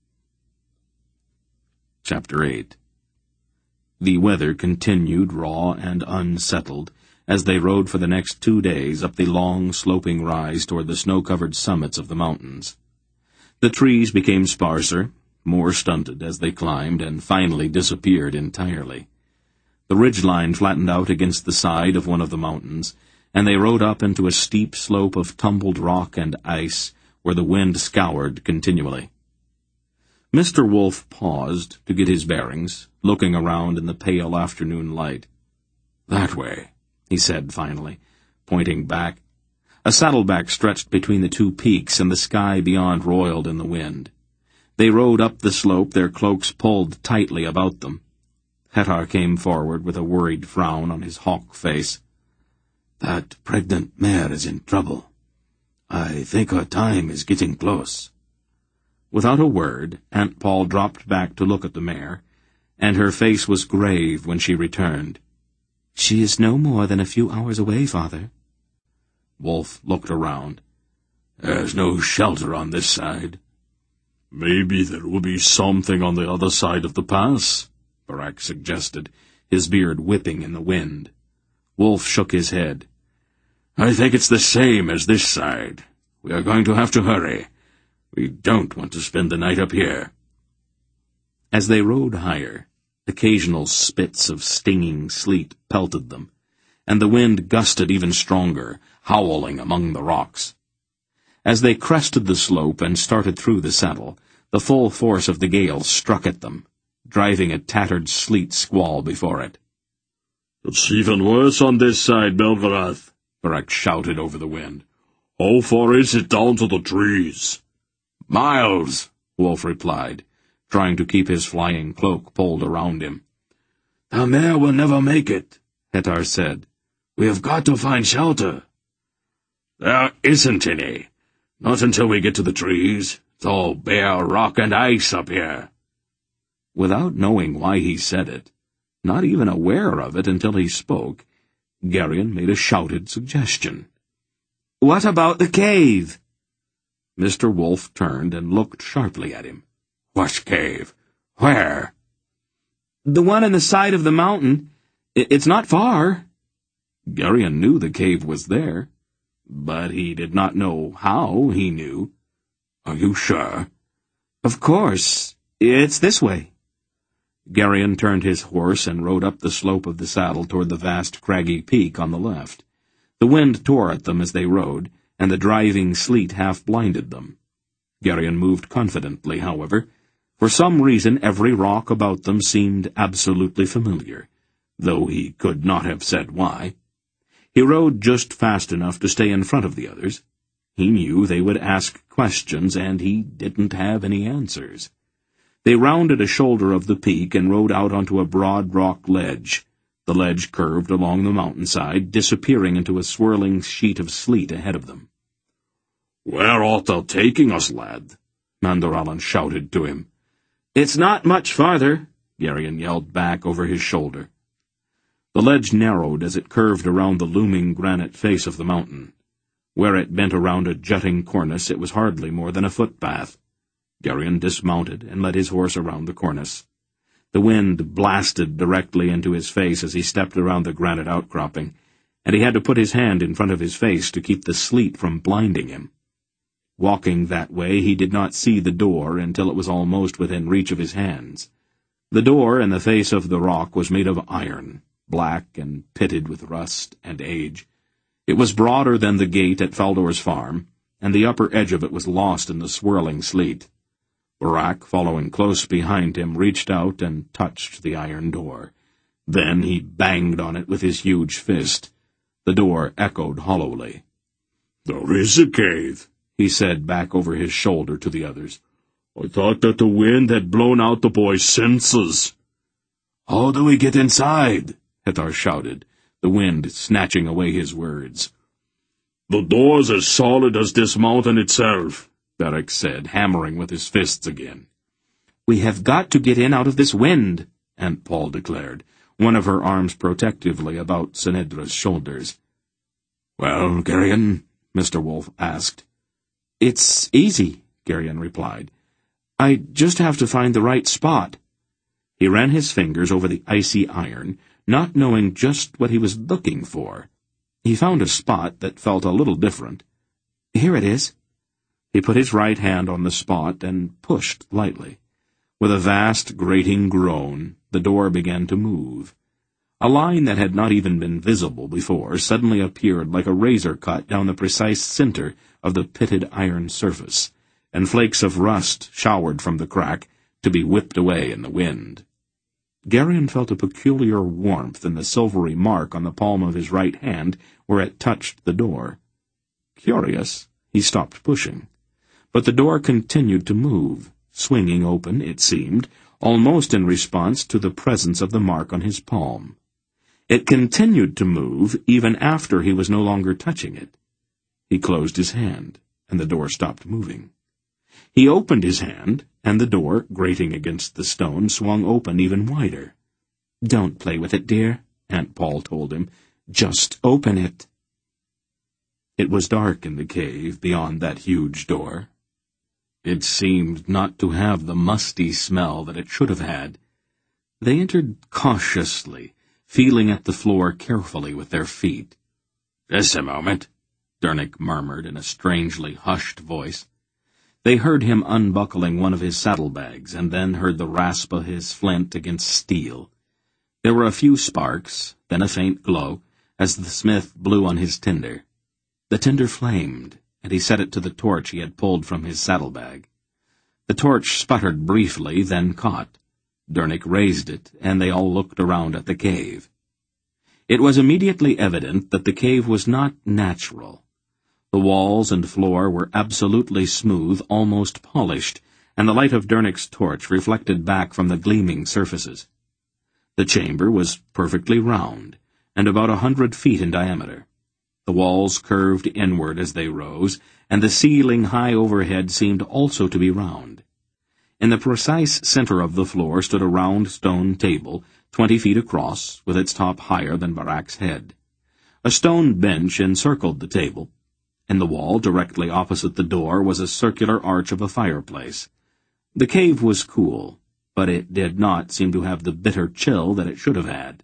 Chapter 8. The weather continued raw and unsettled as they rode for the next 2 days up the long, sloping rise toward the snow-covered summits of the mountains. The trees became sparser, more stunted as they climbed, and finally disappeared entirely. The ridgeline flattened out against the side of one of the mountains, and they rode up into a steep slope of tumbled rock and ice where the wind scoured continually. Mr. Wolf paused to get his bearings, looking around in the pale afternoon light. "That way," he said finally, pointing back. A saddleback stretched between the 2 peaks, and the sky beyond roiled in the wind. They rode up the slope, their cloaks pulled tightly about them. Hettar came forward with a worried frown on his hawk face. "That pregnant mare is in trouble. I think her time is getting close." Without a word, Aunt Paul dropped back to look at the mare, and her face was grave when she returned. "She is no more than a few hours away, Father." Wolf looked around. "There's no shelter on this side." "Maybe there will be something on the other side of the pass," Barak suggested, his beard whipping in the wind. Wolf shook his head. "I think it's the same as this side. We are going to have to hurry. We don't want to spend the night up here." As they rode higher, occasional spits of stinging sleet pelted them, and the wind gusted even stronger, howling among the rocks. As they crested the slope and started through the saddle, the full force of the gale struck at them, driving a tattered sleet squall before it. "It's even worse on this side, Belgarath," Barak shouted over the wind. "How far is it down to the trees?" "Miles," Wolf replied, trying to keep his flying cloak pulled around him. "The mare will never make it," Hettar said. "We have got to find shelter." "There isn't any. Not until we get to the trees. It's all bare rock and ice up here." Without knowing why he said it, not even aware of it until he spoke, Geryon made a shouted suggestion. "What about the cave?" Mr. Wolf turned and looked sharply at him. "What cave? Where?" "The one on the side of the mountain. It's not far." Geryon knew the cave was there, but he did not know how he knew. "Are you sure?" "Of course. It's this way." Geryon turned his horse and rode up the slope of the saddle toward the vast craggy peak on the left. The wind tore at them as they rode, and the driving sleet half blinded them. Geryon moved confidently, however. For some reason every rock about them seemed absolutely familiar, though he could not have said why. He rode just fast enough to stay in front of the others. He knew they would ask questions, and he didn't have any answers. They rounded a shoulder of the peak and rode out onto a broad rock ledge. The ledge curved along the mountainside, disappearing into a swirling sheet of sleet ahead of them. "Where art thou taking us, lad?" Mandorallan shouted to him. "It's not much farther," Geryon yelled back over his shoulder. The ledge narrowed as it curved around the looming granite face of the mountain. Where it bent around a jutting cornice, it was hardly more than a footpath. Geryon dismounted and led his horse around the cornice. The wind blasted directly into his face as he stepped around the granite outcropping, and he had to put his hand in front of his face to keep the sleet from blinding him. Walking that way, he did not see the door until it was almost within reach of his hands. The door in the face of the rock was made of iron, black and pitted with rust and age. It was broader than the gate at Faldor's farm, and the upper edge of it was lost in the swirling sleet. Barak, following close behind him, reached out and touched the iron door. Then he banged on it with his huge fist. The door echoed hollowly. "There is a cave," he said back over his shoulder to the others. "I thought that the wind had blown out the boy's senses." "How do we get inside?" Hettar shouted, the wind snatching away his words. "The door's as solid as this mountain itself," Barak said, hammering with his fists again. "We have got to get in out of this wind," Aunt Paul declared, one of her arms protectively about Sinedra's shoulders. "Well, Geryon?" Mr. Wolf asked. "It's easy," Geryon replied. "I just have to find the right spot." He ran his fingers over the icy iron, not knowing just what he was looking for. He found a spot that felt a little different. "Here it is." He put his right hand on the spot and pushed lightly. With a vast, grating groan, the door began to move. A line that had not even been visible before suddenly appeared like a razor cut down the precise center of the pitted iron surface, and flakes of rust showered from the crack to be whipped away in the wind. Geryon felt a peculiar warmth in the silvery mark on the palm of his right hand where it touched the door. Curious, he stopped pushing. But the door continued to move, swinging open, it seemed, almost in response to the presence of the mark on his palm. It continued to move even after he was no longer touching it. He closed his hand, and the door stopped moving. He opened his hand, and the door, grating against the stone, swung open even wider. "Don't play with it, dear," Aunt Paul told him. "Just open it." It was dark in the cave beyond that huge door. It seemed not to have the musty smell that it should have had. They entered cautiously, feeling at the floor carefully with their feet. "Just a moment," Dernick murmured in a strangely hushed voice. They heard him unbuckling one of his saddlebags, and then heard the rasp of his flint against steel. There were a few sparks, then a faint glow, as the smith blew on his tinder. The tinder flamed, and he set it to the torch he had pulled from his saddlebag. The torch sputtered briefly, then caught. Dernick raised it, and they all looked around at the cave. It was immediately evident that the cave was not natural. The walls and floor were absolutely smooth, almost polished, and the light of Dernick's torch reflected back from the gleaming surfaces. The chamber was perfectly round, and about 100 feet in diameter. The walls curved inward as they rose, and the ceiling high overhead seemed also to be round. In the precise center of the floor stood a round stone table, 20 feet across, with its top higher than Barak's head. A stone bench encircled the table. In the wall, directly opposite the door, was a circular arch of a fireplace. The cave was cool, but it did not seem to have the bitter chill that it should have had.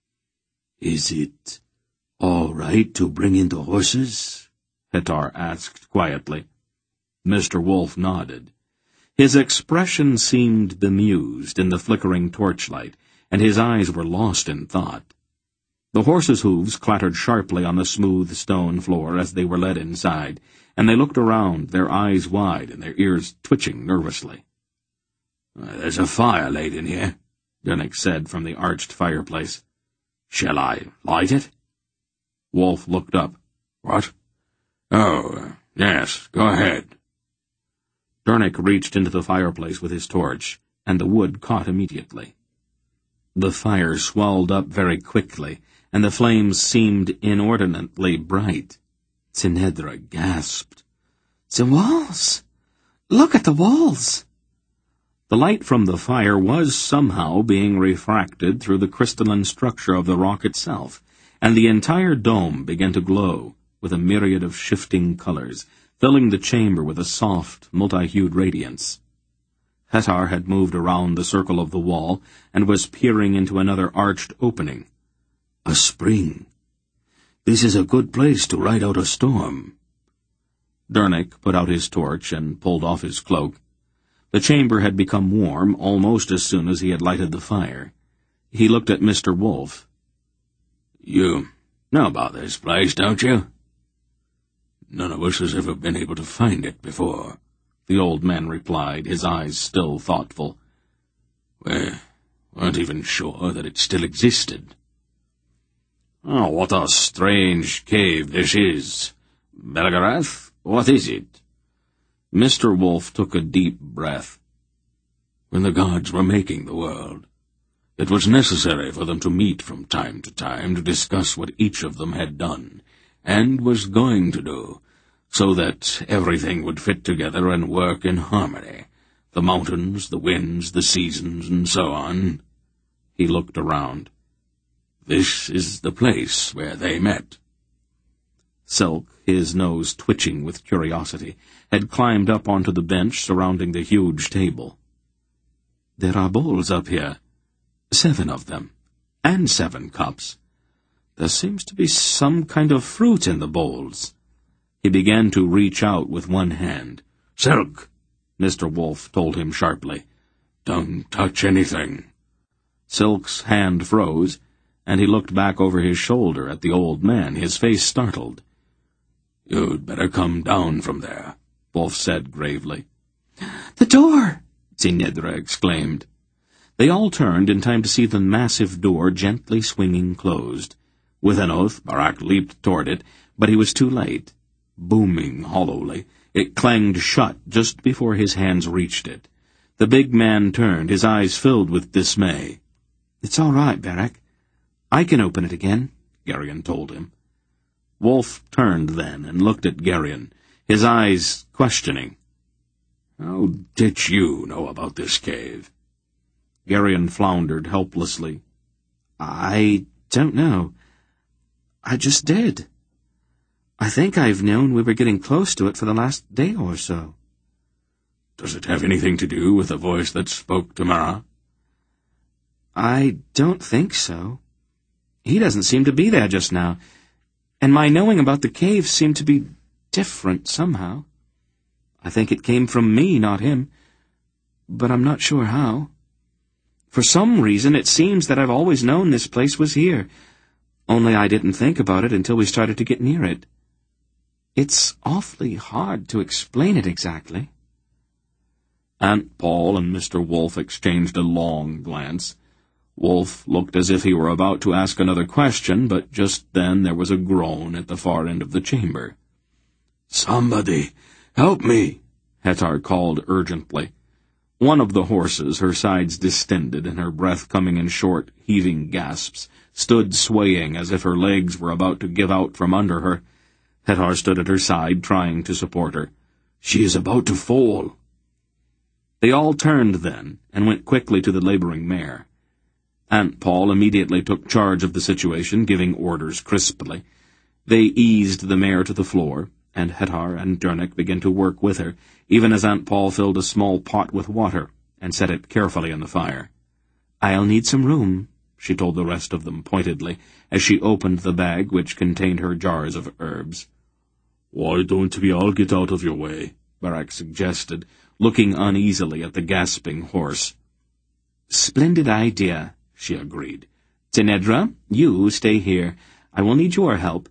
"Is it all right to bring in the horses?" Hettar asked quietly. Mr. Wolf nodded. His expression seemed bemused in the flickering torchlight, and his eyes were lost in thought. The horses' hooves clattered sharply on the smooth stone floor as they were led inside, and they looked around, their eyes wide and their ears twitching nervously. "There's a fire laid in here," Dernick said from the arched fireplace. "Shall I light it?" Wolf looked up. "What? Oh, yes, go ahead." Dernick reached into the fireplace with his torch, and the wood caught immediately. The fire swelled up very quickly, and the flames seemed inordinately bright. Tinedra gasped. "The walls! Look at the walls!" The light from the fire was somehow being refracted through the crystalline structure of the rock itself, and the entire dome began to glow with a myriad of shifting colors, filling the chamber with a soft, multi-hued radiance. Hettar had moved around the circle of the wall and was peering into another arched opening. "A spring. This is a good place to ride out a storm." Dernick put out his torch and pulled off his cloak. The chamber had become warm almost as soon as he had lighted the fire. He looked at Mr. Wolf. "You know about this place, don't you?" "None of us has ever been able to find it before," the old man replied, his eyes still thoughtful. "We weren't even sure that it still existed." "Oh, what a strange cave this is. Belgarath, what is it?" Mr. Wolf took a deep breath. "When the gods were making the world, it was necessary for them to meet from time to time to discuss what each of them had done, and was going to do, so that everything would fit together and work in harmony. The mountains, the winds, the seasons, and so on." He looked around. "This is the place where they met." Silk, his nose twitching with curiosity, had climbed up onto the bench surrounding the huge table. "There are bowls up here. 7 of them. And 7 cups. There seems to be some kind of fruit in the bowls." He began to reach out with one hand. "Silk," Mr. Wolf told him sharply. "Don't touch anything." Silk's hand froze, and he looked back over his shoulder at the old man, his face startled. "You'd better come down from there," Wolf said gravely. "The door!" Tinedra exclaimed. They all turned in time to see the massive door gently swinging closed. With an oath, Barak leaped toward it, but he was too late. Booming hollowly, it clanged shut just before his hands reached it. The big man turned, his eyes filled with dismay. "It's all right, Barak. I can open it again," Geryon told him. Wolf turned then and looked at Geryon, his eyes questioning. "How did you know about this cave?" Geryon floundered helplessly. "I don't know. I just did. I think I've known we were getting close to it for the last day or so." "Does it have anything to do with the voice that spoke to Mara?" "I don't think so. He doesn't seem to be there just now, and my knowing about the cave seemed to be different somehow. I think it came from me, not him, but I'm not sure how. For some reason, it seems that I've always known this place was here, only I didn't think about it until we started to get near it. It's awfully hard to explain it exactly." Aunt Paul and Mr. Wolf exchanged a long glance. Wolf looked as if he were about to ask another question, but just then there was a groan at the far end of the chamber. "Somebody, help me!" Hettar called urgently. One of the horses, her sides distended and her breath coming in short, heaving gasps, stood swaying as if her legs were about to give out from under her. Hettar stood at her side, trying to support her. "She is about to fall." They all turned then, and went quickly to the laboring mare. Aunt Paul immediately took charge of the situation, giving orders crisply. They eased the mare to the floor, and Hettar and Dernek began to work with her, even as Aunt Paul filled a small pot with water and set it carefully on the fire. "I'll need some room," she told the rest of them pointedly, as she opened the bag which contained her jars of herbs. "Why don't we all get out of your way?" Barak suggested, looking uneasily at the gasping horse. "Splendid idea," she agreed. "Tenedra, you stay here. I will need your help."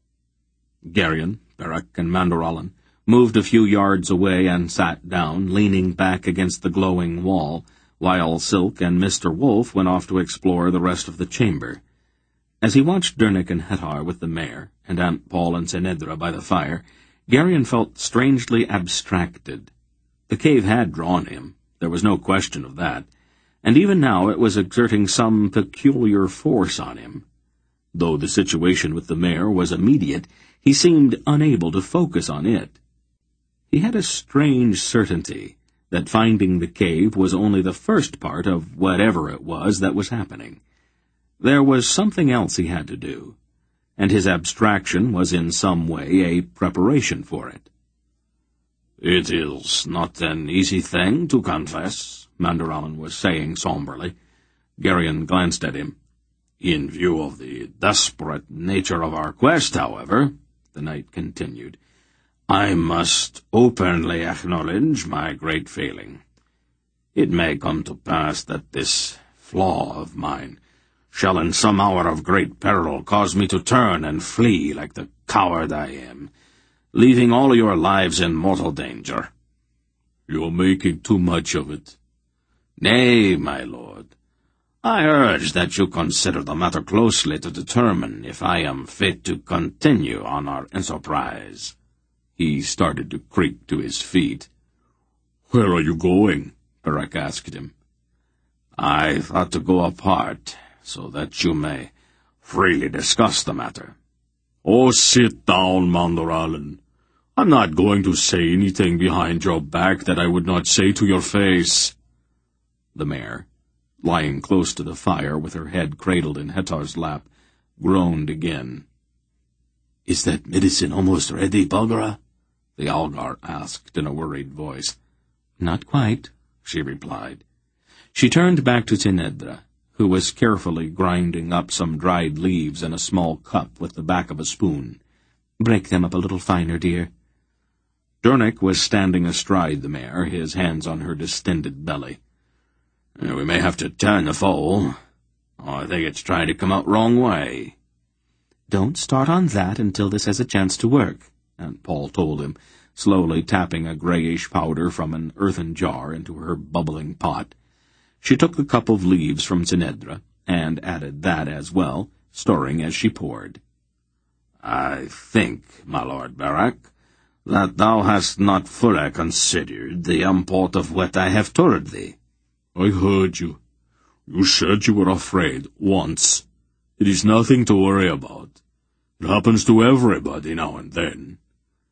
Geryon, Barak, and Mandoralin moved a few yards away and sat down, leaning back against the glowing wall, while Silk and Mr. Wolf went off to explore the rest of the chamber. As he watched Dernek and Hettar with the mare, and Aunt Paul and Tenedra by the fire, Geryon felt strangely abstracted. The cave had drawn him, there was no question of that, and even now it was exerting some peculiar force on him. Though the situation with the mare was immediate, he seemed unable to focus on it. He had a strange certainty that finding the cave was only the first part of whatever it was that was happening. There was something else he had to do, and his abstraction was in some way a preparation for it. "It is not an easy thing to confess," Mandoralin was saying somberly. Geryon glanced at him. "In view of the desperate nature of our quest, however," the knight continued, "I must openly acknowledge my great failing. It may come to pass that this flaw of mine shall in some hour of great peril cause me to turn and flee like the coward I am, leaving all your lives in mortal danger." "You're making too much of it." "Nay, my lord. I urge that you consider the matter closely to determine if I am fit to continue on our enterprise." He started to creak to his feet. "Where are you going?" Barak asked him. "I thought to go apart, so that you may freely discuss the matter." "Oh, sit down, Mandoralin. I'm not going to say anything behind your back that I would not say to your face." The mare, lying close to the fire with her head cradled in Hettar's lap, groaned again. "Is that medicine almost ready, Bulgara?" the Algar asked in a worried voice. "Not quite," she replied. She turned back to Tenedra, who was carefully grinding up some dried leaves in a small cup with the back of a spoon. "Break them up a little finer, dear." Dernek was standing astride the mare, his hands on her distended belly. "We may have to turn the foal. I think it's trying to come out wrong way." "Don't start on that until this has a chance to work," Aunt Paul told him, slowly tapping a grayish powder from an earthen jar into her bubbling pot. She took the cup of leaves from Tenedra, and added that as well, stirring as she poured. "I think, my lord Barak, that thou hast not fully considered the import of what I have told thee. I heard you. You said you were afraid once. It is nothing to worry about. It happens to everybody now and then.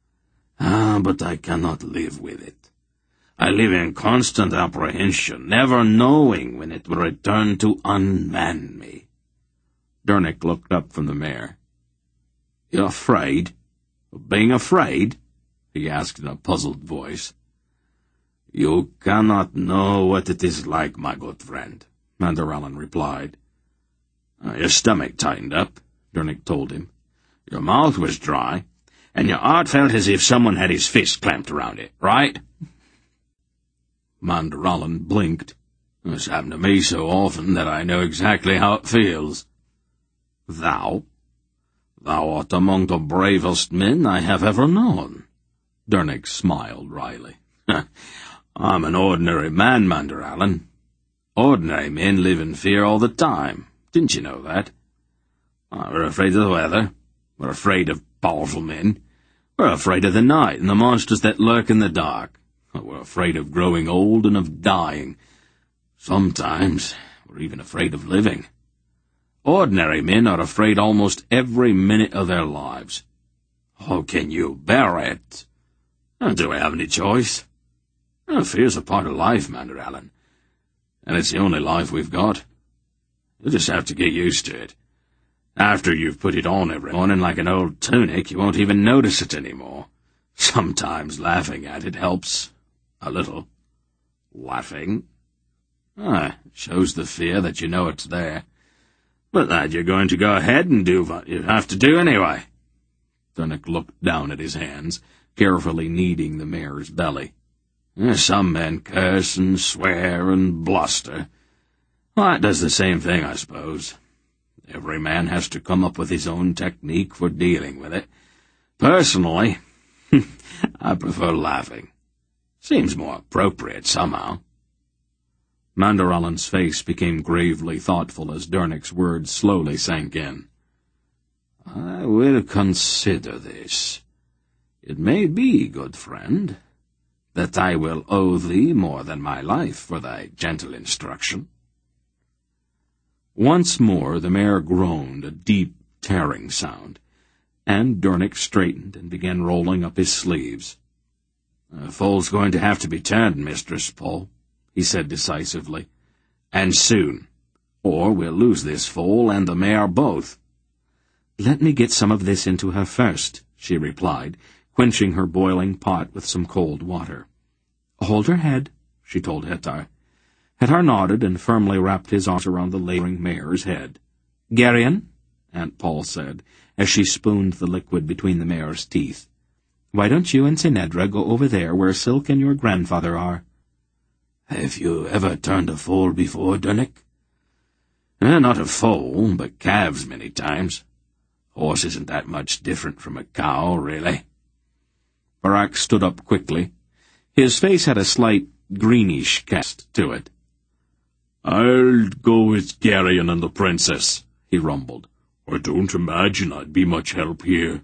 But I cannot live with it. I live in constant apprehension, never knowing when it will return to unman me. Dernick looked up from the mare. You're afraid? Of being afraid? He asked in a puzzled voice. You cannot know what it is like, my good friend, Mander Allen replied. Your stomach tightened up, Dernick told him. Your mouth was dry, and your heart felt as if someone had his fist clamped around it, right? Mander Allen blinked. It's happened to me so often that I know exactly how it feels. Thou art among the bravest men I have ever known. Dernick smiled wryly. I'm an ordinary man, Mander Allen. Ordinary men live in fear all the time. Didn't you know that? We're afraid of the weather. We're afraid of powerful men. We're afraid of the night and the monsters that lurk in the dark. We're afraid of growing old and of dying. Sometimes we're even afraid of living. Ordinary men are afraid almost every minute of their lives. How can you bear it? Do we have any choice? Fear's a part of life, Mander Allen, and it's the only life we've got. You'll just have to get used to it. After you've put it on every morning like an old tunic, you won't even notice it anymore. Sometimes laughing at it helps. A little. Laughing? Shows the fear that you know it's there. But that you're going to go ahead and do what you have to do anyway. Dernick looked down at his hands, carefully kneading the mare's belly. Some men curse and swear and bluster. That does the same thing, I suppose. Every man has to come up with his own technique for dealing with it. Personally, I prefer laughing. Seems more appropriate somehow. Mander Allen's face became gravely thoughtful as Dernick's words slowly sank in. I will consider this. It may be, good friend, that I will owe thee more than my life for thy gentle instruction. Once more the mare groaned, a deep, tearing sound, and Dernick straightened and began rolling up his sleeves. The foal's going to have to be turned, Mistress Paul, he said decisively, and soon, or we'll lose this foal and the mare both. Let me get some of this into her first, she replied, quenching her boiling pot with some cold water. Hold her head, she told Hettar. Hettar nodded and firmly wrapped his arms around the laboring mare's head. Geryon, Aunt Paul said, as she spooned the liquid between the mare's teeth. Why don't you and Sinedra go over there where Silk and your grandfather are? Have you ever turned a foal before, Dernick? Not a foal, but calves many times. Horse isn't that much different from a cow, really. Barak stood up quickly. His face had a slight greenish cast to it. I'll go with Geryon and the princess, he rumbled. I don't imagine I'd be much help here.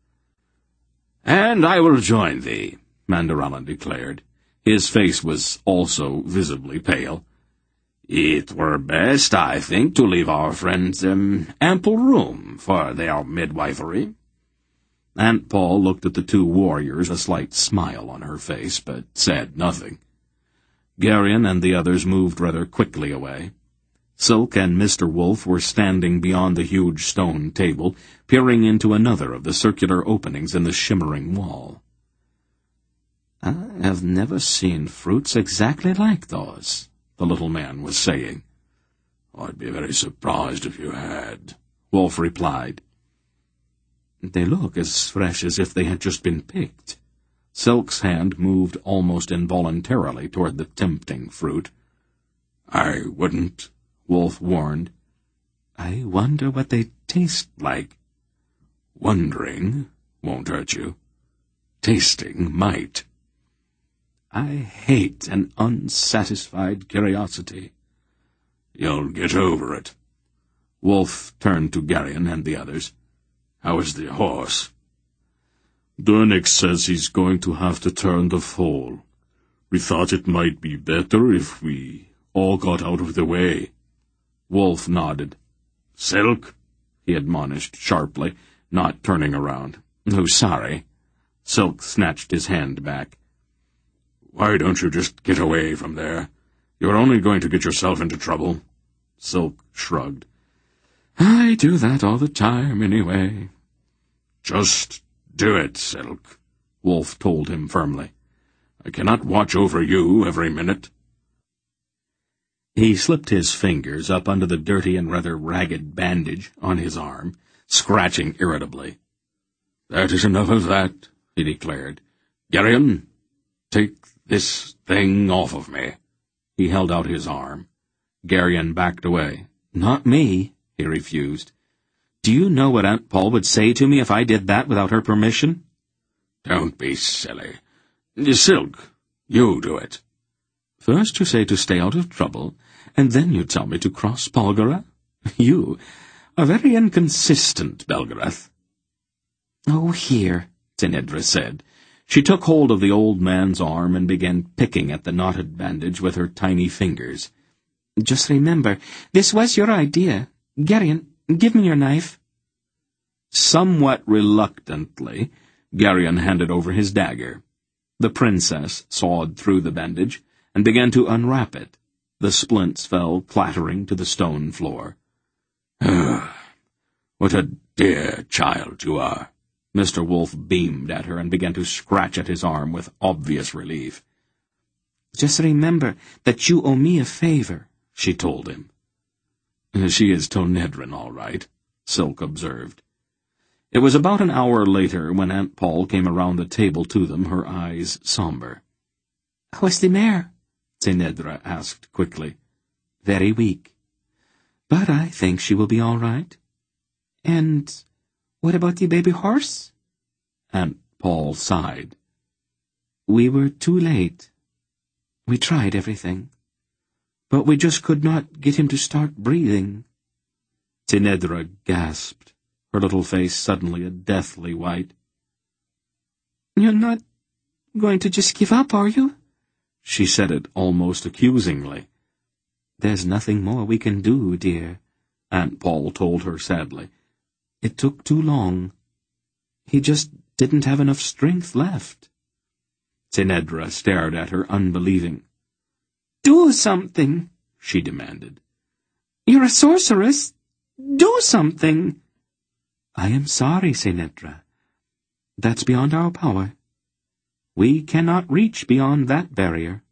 And I will join thee, Mander Allen declared. His face was also visibly pale. It were best, I think, to leave our friends ample room for their midwifery. Aunt Paul looked at the two warriors, a slight smile on her face, but said nothing. Geryon and the others moved rather quickly away. Silk and Mr. Wolf were standing beyond the huge stone table, peering into another of the circular openings in the shimmering wall. I have never seen fruits exactly like those, the little man was saying. I'd be very surprised if you had, Wolf replied. They look as fresh as if they had just been picked. Silk's hand moved almost involuntarily toward the tempting fruit. I wouldn't, Wolf warned. I wonder what they taste like. Wondering won't hurt you. Tasting might. I hate an unsatisfied curiosity. You'll get over it. Wolf turned to Geryon and the others. How is the horse? Durnick says he's going to have to turn the foal. We thought it might be better if we all got out of the way. Wolf nodded. Silk, he admonished sharply, not turning around. Oh, sorry. Silk snatched his hand back. Why don't you just get away from there? You're only going to get yourself into trouble. Silk shrugged. I do that all the time, anyway. Just do it, Silk, Wolf told him firmly. I cannot watch over you every minute. He slipped his fingers up under the dirty and rather ragged bandage on his arm, scratching irritably. That is enough of that, he declared. Geryon, take this thing off of me. He held out his arm. Geryon backed away. Not me, he refused. Do you know what Aunt Paul would say to me if I did that without her permission? Don't be silly. Silk, you do it. First you say to stay out of trouble, and then you tell me to cross Polgara? You are very inconsistent, Belgarath. Oh, here, Tinedra said. She took hold of the old man's arm and began picking at the knotted bandage with her tiny fingers. Just remember, this was your idea. Geryon, give me your knife. Somewhat reluctantly, Geryon handed over his dagger. The princess sawed through the bandage and began to unwrap it. The splints fell clattering to the stone floor. What a dear child you are. Mr. Wolf beamed at her and began to scratch at his arm with obvious relief. Just remember that you owe me a favor, she told him. She is Tonedrin, all right, Silk observed. It was about an hour later when Aunt Paul came around the table to them, her eyes somber. How's the mare? Tinedra asked quickly. Very weak. But I think she will be all right. And what about the baby horse? Aunt Paul sighed. We were too late. We tried everything, but we just could not get him to start breathing. Tinedra gasped, her little face suddenly a deathly white. You're not going to just give up, are you? She said it almost accusingly. There's nothing more we can do, dear, Aunt Paul told her sadly. It took too long. He just didn't have enough strength left. Tinedra stared at her, unbelieving. Do something, she demanded. You're a sorceress. Do something. I am sorry, Tinedra. That's beyond our power. We cannot reach beyond that barrier.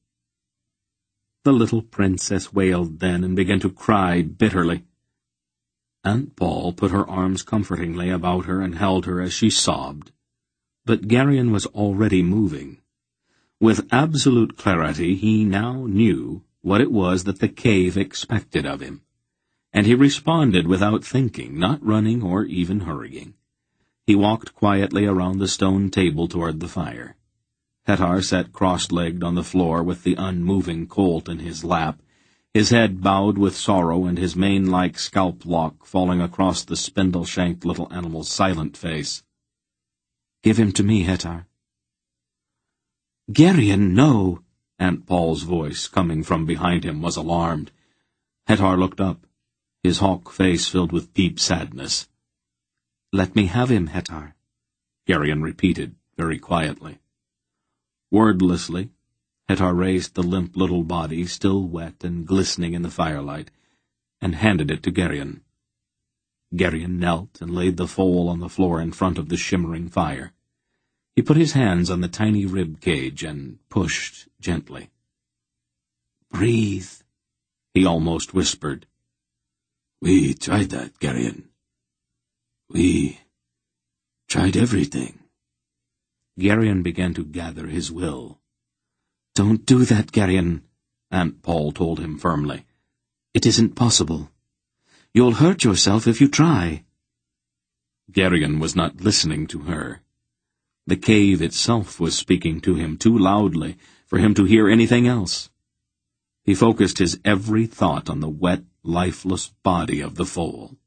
The little princess wailed then and began to cry bitterly. Aunt Paul put her arms comfortingly about her and held her as she sobbed. But Geryon was already moving. With absolute clarity he now knew what it was that the cave expected of him, and he responded without thinking, not running or even hurrying. He walked quietly around the stone table toward the fire. Hetar sat cross-legged on the floor with the unmoving colt in his lap, his head bowed with sorrow and his mane-like scalp lock falling across the spindle-shanked little animal's silent face. Give him to me, Hetar. Geryon, no! Aunt Paul's voice, coming from behind him, was alarmed. Hetar looked up, his hawk face filled with deep sadness. Let me have him, Hetar, Geryon repeated very quietly. Wordlessly, Hetar raised the limp little body, still wet and glistening in the firelight, and handed it to Geryon. Geryon knelt and laid the foal on the floor in front of the shimmering fire. He put his hands on the tiny rib cage and pushed gently. Breathe, he almost whispered. We tried that, Geryon. We tried everything. Geryon began to gather his will. Don't do that, Geryon, Aunt Paul told him firmly. It isn't possible. You'll hurt yourself if you try. Geryon was not listening to her. The cave itself was speaking to him too loudly for him to hear anything else. He focused his every thought on the wet, lifeless body of the foal.